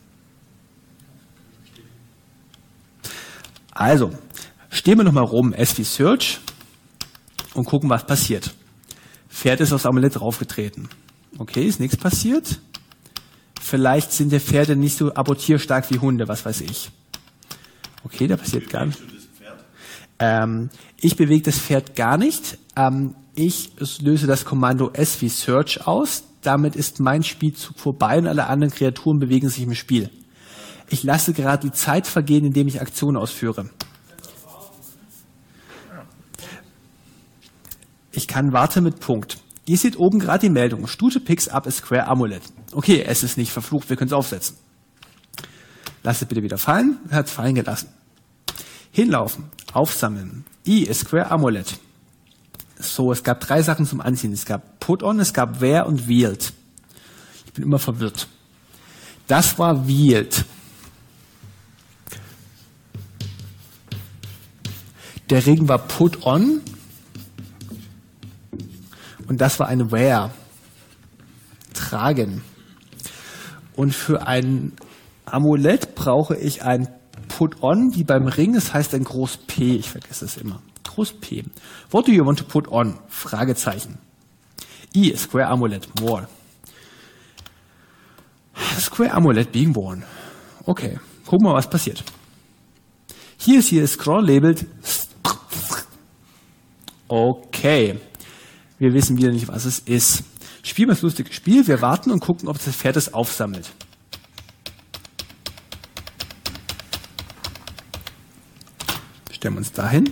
Also, stehen wir nochmal rum, S wie Search, und gucken, was passiert. Pferd ist aufs Amulett draufgetreten. Okay, ist nichts passiert. Vielleicht sind die Pferde nicht so abortierstark wie Hunde, was weiß ich. Okay, da passiert gar nichts. Ich bewege das Pferd gar nicht. Ich löse das Kommando S wie Search aus. Damit ist mein Spielzug vorbei und alle anderen Kreaturen bewegen sich im Spiel. Ich lasse gerade die Zeit vergehen, indem ich Aktionen ausführe. Ich kann warten mit Punkt. Ihr seht oben gerade die Meldung. Stute picks up a square amulet. Okay, es ist nicht verflucht, wir können es aufsetzen. Lasst es bitte wieder fallen. Er hat es fallen gelassen. Hinlaufen, aufsammeln. A square amulet. So, es gab 3 Sachen zum Anziehen. Es gab put on, es gab wear und wield. Ich bin immer verwirrt. Das war wield. Der Ring war put on. Und das war eine wear. Tragen. Und für ein Amulett brauche ich ein put on, wie beim Ring, das heißt ein Groß P. Ich vergesse es immer. Groß P. What do you want to put on? Fragezeichen. I, square amulet, more. Square amulet being worn. Okay, gucken wir mal, was passiert. Hier ist hier Scroll labeled. Okay. Wir wissen wieder nicht, was es ist. Spielen wir das lustige Spiel. Wir warten und gucken, ob das Pferd es aufsammelt. Stellen wir uns dahin.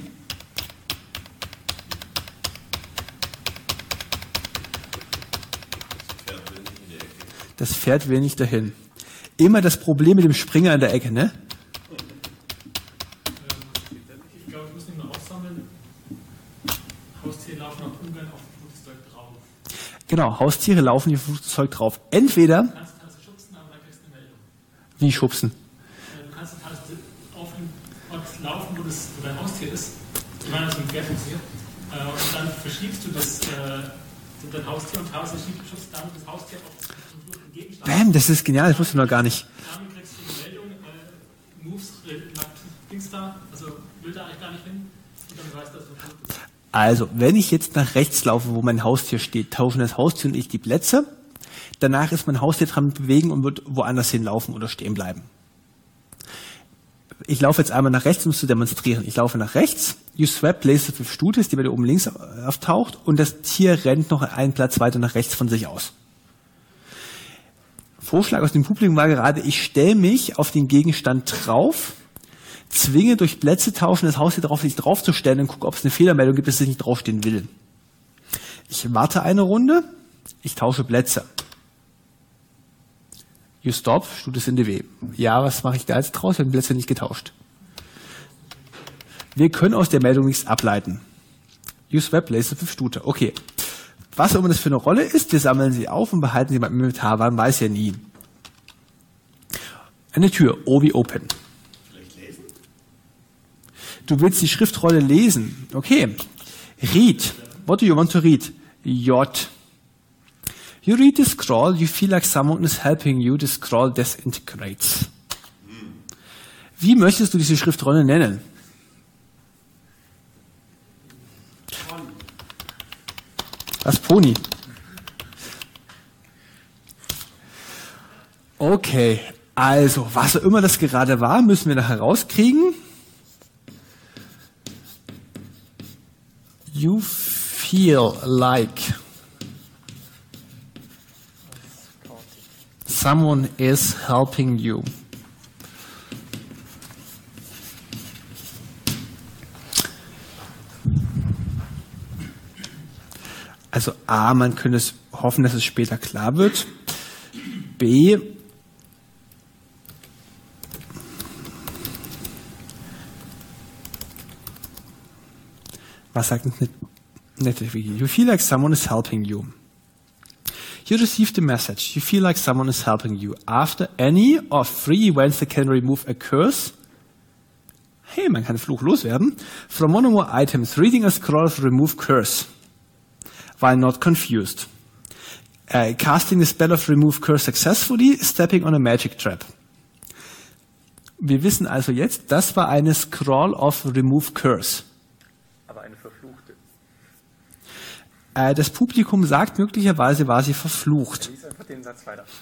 Das Pferd will nicht dahin. Immer das Problem mit dem Springer in der Ecke, ne? Ich glaube, ich muss nicht nur aufsammeln. Haustiere laufen auch ungern auf Flugzeug drauf. Genau, Haustiere laufen auf Flugzeug drauf. Entweder... Du kannst also schubsen, aber dann kriegst du eine Meldung. Wie schubsen? Du kannst auf den Ort laufen, wo dein Haustier ist. Ich meine, das ist ein Pferd funktioniert. Und dann verschiebst du dein Haustier und schubst damit das Haustier auf den Gegenstand. Bam, das ist genial, das wusste ich noch gar nicht. Damit kriegst du eine Meldung, Moves, Dings da, also will da eigentlich gar nicht hin. Und dann weißt du, dass du tot bist. Also, wenn ich jetzt nach rechts laufe, wo mein Haustier steht, tauschen das Haustier und ich die Plätze. Danach ist mein Haustier dran bewegen und wird woanders hinlaufen oder stehen bleiben. Ich laufe jetzt einmal nach rechts, um es zu demonstrieren. Ich laufe nach rechts, you swap places with Stutes, die bei dir oben links auftaucht, und das Tier rennt noch einen Platz weiter nach rechts von sich aus. Vorschlag aus dem Publikum war gerade, ich stelle mich auf den Gegenstand drauf, zwinge durch Plätze tauschen das Haustier darauf, sich draufzustellen und gucke, ob es eine Fehlermeldung gibt, dass es nicht draufstehen will. Ich warte eine Runde, ich tausche Plätze. You stop, Stutes in DW. Ja, was mache ich da jetzt draus? Wir haben Plätze nicht getauscht. Wir können aus der Meldung nichts ableiten. You swap places with Stute. Okay. Was immer das für eine Rolle ist, wir sammeln sie auf und behalten sie beim Inventar, man weiß ja nie. Eine Tür, O wie Open. Vielleicht lesen? Du willst die Schriftrolle lesen. Okay. Read. What do you want to read? J. You read the scroll, you feel like someone is helping you, the scroll disintegrates. Wie möchtest du diese Schriftrolle nennen? Was, Pony? Okay, also, was auch immer das gerade war, müssen wir nachher rauskriegen. You feel like someone is helping you. Also A, man könnte es hoffen, dass es später klar wird. B, was sagt NetHack Wiki? You feel like someone is helping you. You received a message. You feel like someone is helping you. After any of 3 events that can remove a curse. Hey, man kann Fluch loswerden. From one or more items, reading a scroll of remove curse. While not confused. Casting the spell of remove curse successfully, stepping on a magic trap. Wir wissen also jetzt, das war eine Scroll of remove curse. Aber eine verfluchte. Das Publikum sagt, möglicherweise war sie verflucht. Lies einfach den Satz weiter.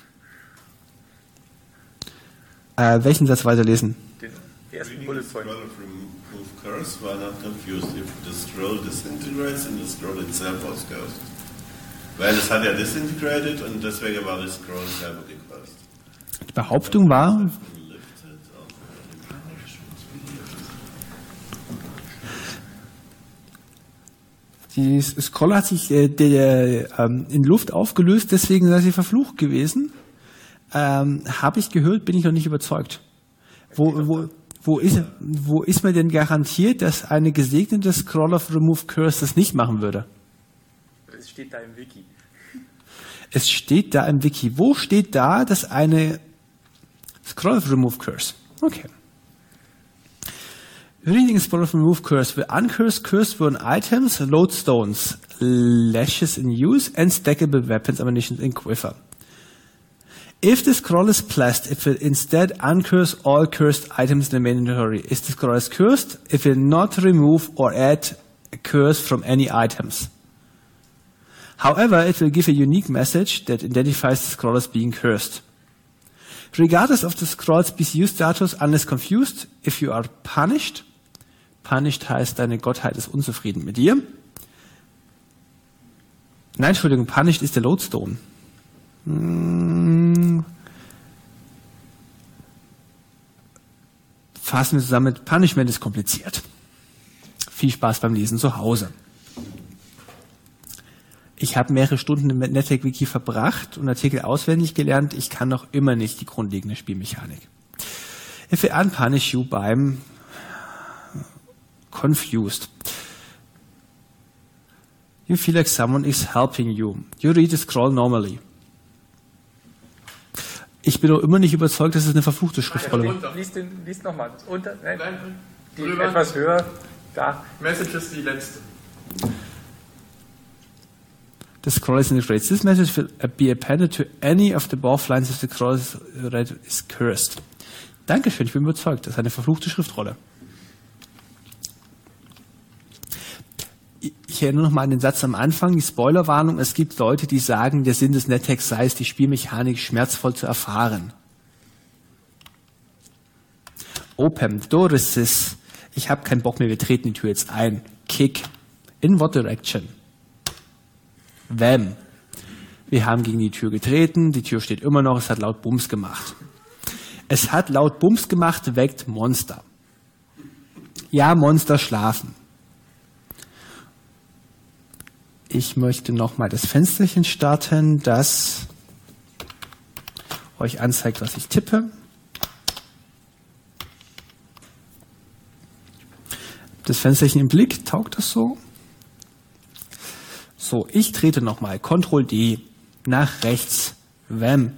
Welchen Satz weiterlesen? Den ersten Reading Bullet the Point. scroll of remove curse while not confused if the scroll disintegrates and the scroll itself was cursed. Weil es hat ja disintegrated und deswegen war das Scroll selber gecursed. Die Behauptung war, die Scroll hat sich in Luft aufgelöst, deswegen sei sie verflucht gewesen. Habe ich gehört, bin ich noch nicht überzeugt. Wo ist mir denn garantiert, dass eine gesegnete Scroll of Remove Curse das nicht machen würde? Es steht da im Wiki. Es steht da im Wiki. Wo steht da, dass eine Scroll of Remove Curse? Okay. Reading a scroll of remove curse will uncursed cursed burn items, lodestones, lashes in use, and stackable weapons, ammunition, and quiver. If the scroll is blessed, it will instead uncurse all cursed items in the main inventory. If the scroll is cursed, it will not remove or add a curse from any items. However, it will give a unique message that identifies the scroll as being cursed. Regardless of the scroll's BCU status, unless confused, if you are punished, punished heißt, deine Gottheit ist unzufrieden mit dir. Nein, Entschuldigung, punished ist der Lodestone. Fassen wir zusammen mit Punishment ist kompliziert. Viel Spaß beim Lesen zu Hause. Ich habe mehrere Stunden im NetHack Wiki verbracht und Artikel auswendig gelernt. Ich kann noch immer nicht die grundlegende Spielmechanik. If I unpunish you beim confused. You feel like someone is helping you. You read the scroll normally. Ich bin noch immer nicht überzeugt, dass es eine verfluchte Schriftrolle ist. Lies nochmal. Nein, Die drüber. etwas höher. Da. Message ist die letzte. The scroll is integrated. This message will be appended to any of the above lines if the scroll is cursed. Dankeschön, ich bin überzeugt. Das ist eine verfluchte Schriftrolle. Ich erinnere noch mal an den Satz am Anfang, die Spoilerwarnung. Es gibt Leute, die sagen, der Sinn des NetHacks sei es, die Spielmechanik schmerzvoll zu erfahren. Opem, Doris, ich habe keinen Bock mehr, wir treten die Tür jetzt ein. Kick. In what direction? Wham. Wir haben gegen die Tür getreten, die Tür steht immer noch, es hat laut Bums gemacht. Es hat laut Bums gemacht, weckt Monster. Ja, Monster schlafen. Ich möchte nochmal das Fensterchen starten, das euch anzeigt, was ich tippe. Das Fensterchen im Blick, taugt das so? So, ich trete nochmal. Ctrl D. Nach rechts. Wham.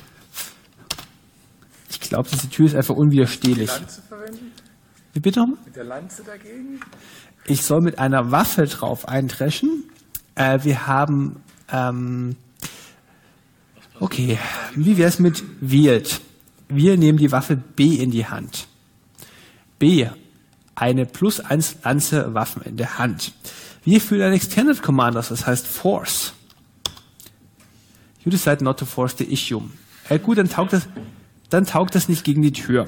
Ich glaube, diese Tür ist einfach unwiderstehlich. Die Lanze verwenden? Wie bitte? Mit der Lanze dagegen? Ich soll mit einer Waffe drauf eindreschen. Wir haben, okay, wie wäre es mit Wield? Wir nehmen die Waffe B in die Hand. B, eine +1 Lanze Waffen in der Hand. Wir führen ein Extended Commanders, das heißt Force. You decide not to force the issue. Gut, dann taugt das nicht gegen die Tür.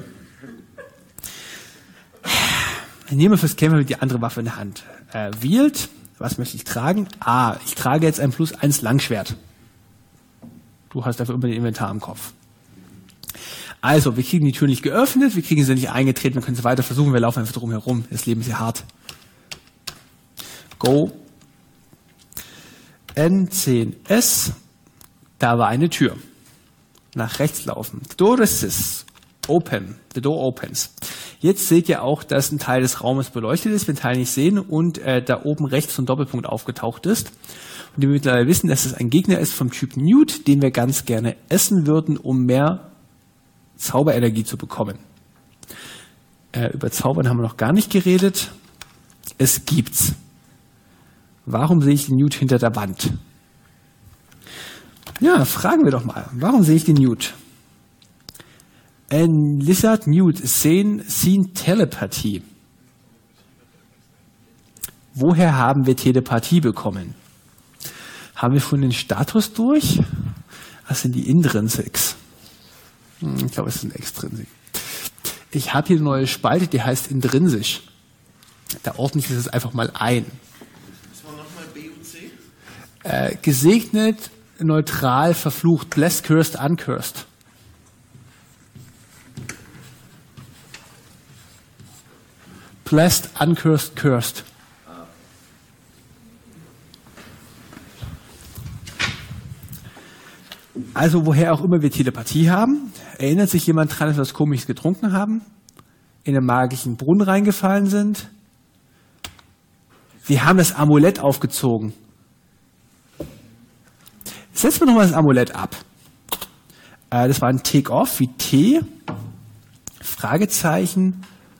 Ich nehme fürs Kämpfen die andere Waffe in der Hand. Wield, was möchte ich tragen? Ich trage jetzt ein +1 Langschwert. Du hast dafür immer den Inventar im Kopf. Also, wir kriegen die Tür nicht geöffnet, wir kriegen sie nicht eingetreten, wir können sie weiter versuchen, wir laufen einfach drum herum. Das Leben ist ja hart. Go. N10S, da war eine Tür. Nach rechts laufen. Door is open. The door opens. Jetzt seht ihr auch, dass ein Teil des Raumes beleuchtet ist, wir den Teil nicht sehen und da oben rechts so ein Doppelpunkt aufgetaucht ist. Und wir mittlerweile wissen, dass es ein Gegner ist vom Typ Newt, den wir ganz gerne essen würden, um mehr Zauberenergie zu bekommen. Über Zaubern haben wir noch gar nicht geredet. Es gibt's. Warum sehe ich den Newt hinter der Wand? Ja, fragen wir doch mal. Warum sehe ich den Newt? Ein Lizard Newt seen Telepathie. Woher haben wir Telepathie bekommen? Haben wir schon den Status durch? Das sind die Intrinsics. Ich glaube, es ist ein Extrinsik. Ich habe hier eine neue Spalte, die heißt intrinsisch. Da ordne ich das einfach mal ein. Was war nochmal B und C? Gesegnet, neutral, verflucht. Blessed, cursed, uncursed. Blessed, uncursed, cursed. Also woher auch immer wir Telepathie haben, erinnert sich jemand dran, dass wir was Komisches getrunken haben, in einen magischen Brunnen reingefallen sind. Wir haben das Amulett aufgezogen. Setzen wir nochmal das Amulett ab. Das war ein Take-Off wie T, Fragezeichen.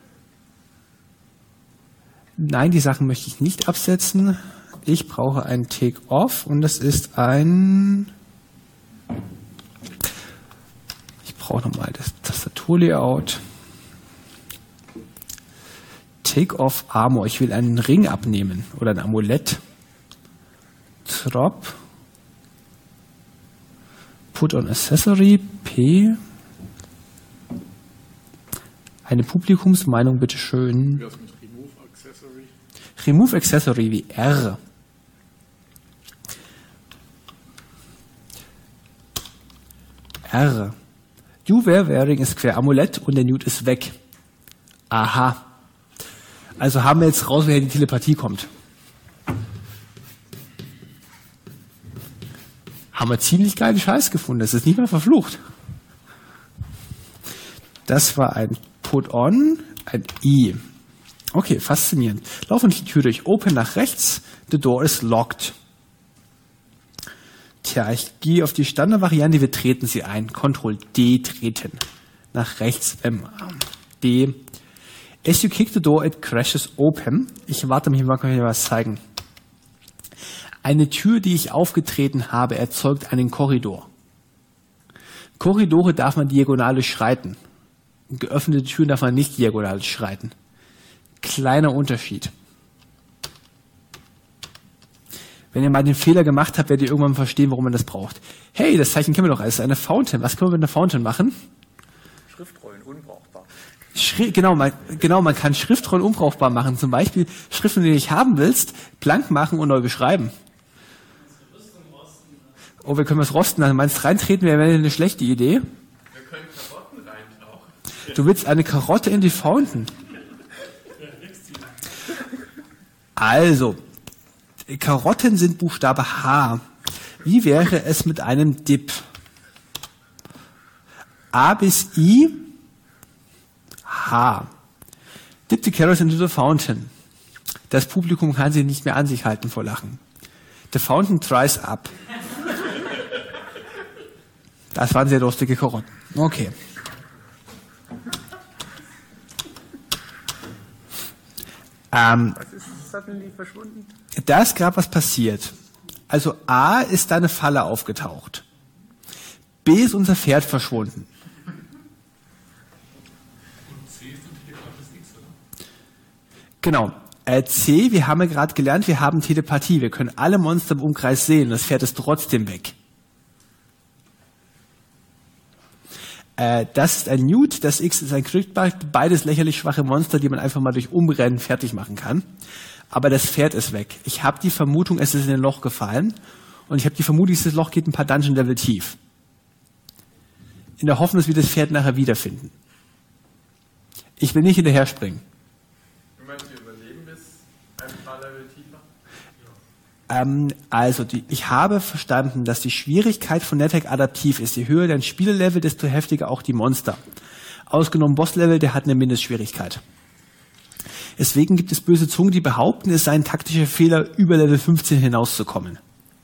Nein, die Sachen möchte ich nicht absetzen. Ich brauche ein Take-Off und das ist ein... Ich brauche nochmal das Tastaturlayout. Take-Off Armor. Ich will einen Ring abnehmen oder ein Amulett. Trop. Put on Accessory. P. Eine Publikumsmeinung, bitteschön. Was mit Remove Accessory? Remove Accessory wie R. R. You were wearing a square Amulett und der Newt ist weg. Aha. Also haben wir jetzt raus, woher die Telepathie kommt. Haben wir ziemlich geilen Scheiß gefunden. Das ist nicht mal verflucht. Das war ein Put-on, ein I. Okay, faszinierend. Laufen die Tür durch. Open nach rechts. The door is locked. Tja, ich gehe auf die Standardvariante. Wir treten sie ein. Ctrl D treten. Nach rechts. D. As you kick the door, it crashes open. Ich warte mich, mal kann ich was zeigen. Eine Tür, die ich aufgetreten habe, erzeugt einen Korridor. Korridore darf man diagonalisch schreiten. Geöffnete Türen darf man nicht diagonalisch schreiten. Kleiner Unterschied. Wenn ihr mal den Fehler gemacht habt, werdet ihr irgendwann verstehen, warum man das braucht. Hey, das Zeichen kennen wir doch als eine Fountain. Was können wir mit einer Fountain machen? Schriftrollen unbrauchbar. Genau, man kann Schriftrollen unbrauchbar machen. Zum Beispiel Schriften, die du nicht haben willst, blank machen und neu beschreiben. Oh, wir können was rosten. Also meinst reintreten wäre eine schlechte Idee. Wir können Karotten reintauchen. Du willst eine Karotte in die Fountain. Also, Karotten sind Buchstabe H. Wie wäre es mit einem Dip? A bis I, H. Dip the carrots into the fountain. Das Publikum kann sich nicht mehr an sich halten vor Lachen. The fountain dries up. Das waren sehr lustige Karotten. Okay. Was ist suddenly verschwunden? Da ist gerade was passiert. Also A ist da eine Falle aufgetaucht. B ist unser Pferd verschwunden. Und C ist natürlich auch das X, oder? Genau. C, wir haben ja gerade gelernt, wir haben Telepathie. Wir können alle Monster im Umkreis sehen. Das Pferd ist trotzdem weg. Das ist ein Newt, das X ist ein Kryptbug, beides lächerlich schwache Monster, die man einfach mal durch Umrennen fertig machen kann. Aber das Pferd ist weg. Ich habe die Vermutung, es ist in ein Loch gefallen und ich habe die Vermutung, dieses Loch geht ein paar Dungeon-Level tief. In der Hoffnung, dass wir das Pferd nachher wiederfinden. Ich will nicht hinterher springen. Du meinst, wir überleben bis ein paar Level tiefer? Ich habe verstanden, dass die Schwierigkeit von NetHack adaptiv ist. Je höher dein Spiellevel, desto heftiger auch die Monster. Ausgenommen Bosslevel, der hat eine Mindestschwierigkeit. Deswegen gibt es böse Zungen, die behaupten, es sei ein taktischer Fehler, über Level 15 hinauszukommen.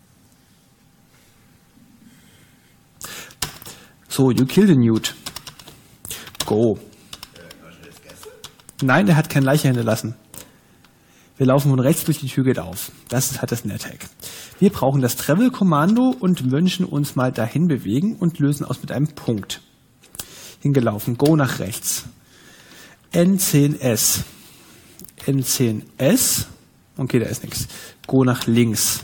So, you kill the Newt. Go. Nein, der hat keine Leiche hinterlassen. Wir laufen von rechts durch, die Tür geht auf. Das hat das NetHack. Wir brauchen das Travel-Kommando und wünschen uns mal dahin bewegen und lösen aus mit einem Punkt. Hingelaufen, Go nach rechts. N10S. N10S. Okay, da ist nichts. Go nach links.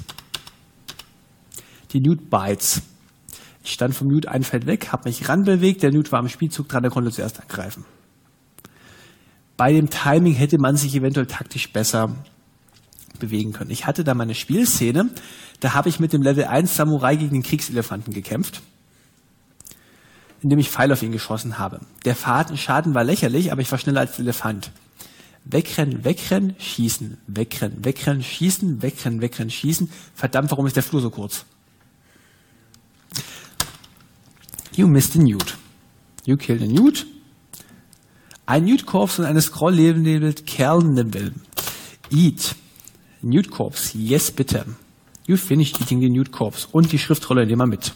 Die Newt bites. Ich stand vom Newt ein Feld weg, habe mich ranbewegt, der Newt war am Spielzug dran, der konnte zuerst angreifen. Bei dem Timing hätte man sich eventuell taktisch besser bewegen können. Ich hatte da meine Spielszene, da habe ich mit dem Level 1 Samurai gegen den Kriegselefanten gekämpft, indem ich Pfeil auf ihn geschossen habe. Der Schaden war lächerlich, aber ich war schneller als der Elefant. Wegrennen, wegrennen, schießen, wegrennen, wegrennen, schießen, wegrennen, wegrennen, schießen. Verdammt, warum ist der Flur so kurz? You missed the Newt. You killed the Newt. Ein Newt-Corpse und eine Scroll labelt Kernlevel. Eat. Newt-Corpse. Yes, bitte. You finished eating the Newt-Corpse. Und die Schriftrolle nehmen wir mit.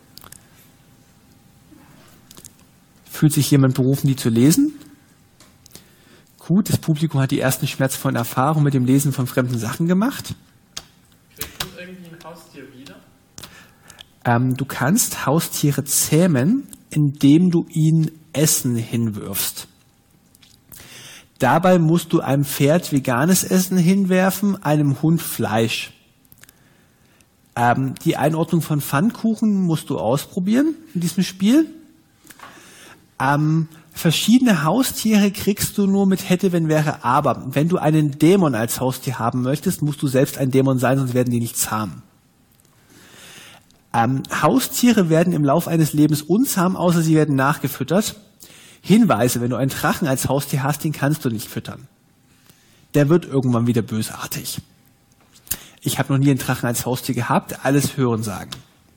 Fühlt sich jemand berufen, die zu lesen? Gut, das Publikum hat die ersten schmerzvollen Erfahrungen mit dem Lesen von fremden Sachen gemacht. Kriegst du irgendwie ein Haustier wieder? Du kannst Haustiere zähmen, indem du ihnen Essen hinwirfst. Dabei musst du einem Pferd veganes Essen hinwerfen, einem Hund Fleisch. Die Einordnung von Pfannkuchen musst du ausprobieren in diesem Spiel. Verschiedene Haustiere kriegst du nur mit hätte, wenn, wäre, aber. Wenn du einen Dämon als Haustier haben möchtest, musst du selbst ein Dämon sein, sonst werden die nicht zahm. Haustiere werden im Laufe eines Lebens unzahm, außer sie werden nachgefüttert. Hinweise, wenn du einen Drachen als Haustier hast, den kannst du nicht füttern. Der wird irgendwann wieder bösartig. Ich habe noch nie einen Drachen als Haustier gehabt, alles Hörensagen.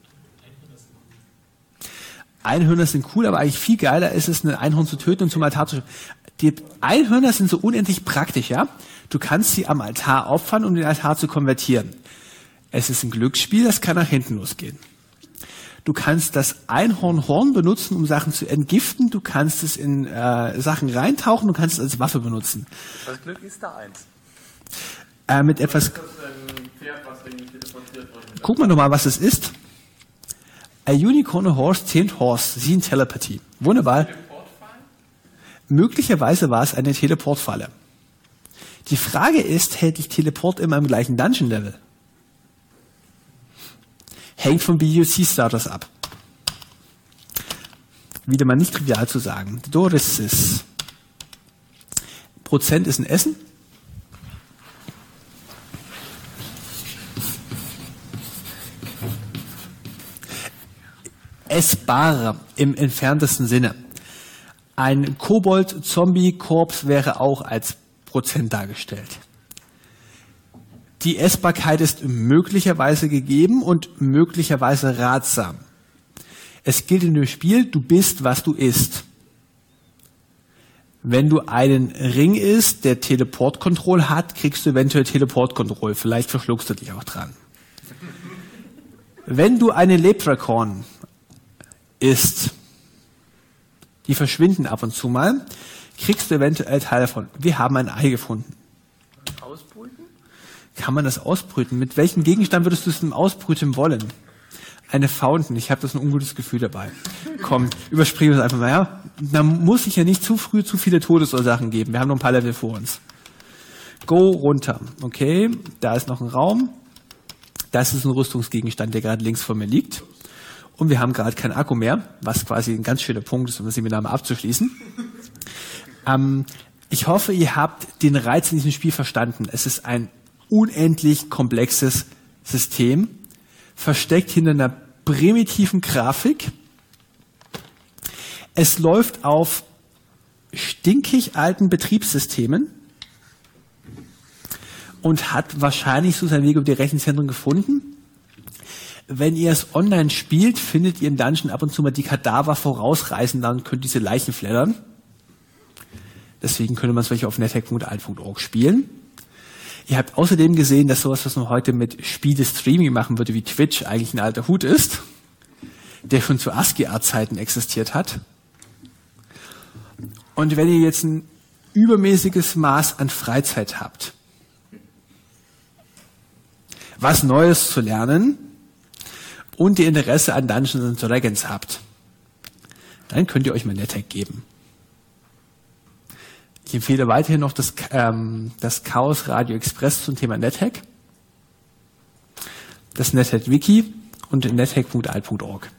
Einhörner sind cool, aber eigentlich viel geiler ist es, ein Einhorn zu töten und zum Altar zu schicken. Die Einhörner sind so unendlich praktisch, ja? Du kannst sie am Altar opfern, um den Altar zu konvertieren. Es ist ein Glücksspiel, das kann nach hinten losgehen. Du kannst das Einhornhorn benutzen, um Sachen zu entgiften. Du kannst es in Sachen reintauchen. Du kannst es als Waffe benutzen. Das Glück ist da eins. Mit etwas. Das ist ein Pferd, was irgendwie teleportiert wird. Guck mal nochmal, was es ist. A unicorn, a horse, tamed horse. Sie in Telepathy. Wunderbar. Möglicherweise war es eine Teleportfalle. Die Frage ist, hält dich Teleport immer im gleichen Dungeon-Level? Hängt von BUC-Starters ab. Wieder mal nicht trivial zu sagen. Doris. Prozent ist ein Essen. Essbar im entferntesten Sinne. Ein Kobold-Zombie-Korps wäre auch als Prozent dargestellt. Die Essbarkeit ist möglicherweise gegeben und möglicherweise ratsam. Es gilt in dem Spiel, du bist, was du isst. Wenn du einen Ring isst, der Teleport-Control hat, kriegst du eventuell Teleport-Control. Vielleicht verschluckst du dich auch dran. Wenn du eine Leprechaun isst, die verschwinden ab und zu mal, kriegst du eventuell Teil davon. Wir haben ein Ei gefunden. Ausbrüten? Kann man das ausbrüten? Mit welchem Gegenstand würdest du es denn ausbrüten wollen? Eine Fountain. Ich habe das ein ungutes Gefühl dabei. Komm, überspringen wir es einfach mal. Ja? Da muss ich ja nicht zu früh zu viele Todesursachen geben. Wir haben noch ein paar Level vor uns. Go runter. Okay, da ist noch ein Raum. Das ist ein Rüstungsgegenstand, der gerade links vor mir liegt. Und wir haben gerade keinen Akku mehr, was quasi ein ganz schöner Punkt ist, um das Seminar abzuschließen. Ich hoffe, ihr habt den Reiz in diesem Spiel verstanden. Es ist ein unendlich komplexes System, versteckt hinter einer primitiven Grafik. Es läuft auf stinkig alten Betriebssystemen und hat wahrscheinlich so seinen Weg über die Rechenzentren gefunden. Wenn ihr es online spielt, findet ihr im Dungeon ab und zu mal die Kadaver vorausreißen, dann könnt ihr diese Leichen flattern. Deswegen könnte man es welche auf nethack.alt.org spielen. Ihr habt außerdem gesehen, dass sowas, was man heute mit Spiele-Streaming machen würde, wie Twitch, eigentlich ein alter Hut ist, der schon zu ASCII-Art-Zeiten existiert hat. Und wenn ihr jetzt ein übermäßiges Maß an Freizeit habt, was Neues zu lernen und ihr Interesse an Dungeons & Dragons habt, dann könnt ihr euch mal NetHack geben. Ich empfehle weiterhin noch das Chaos Radio Express zum Thema NetHack, das NetHack Wiki und nethack.alt.org.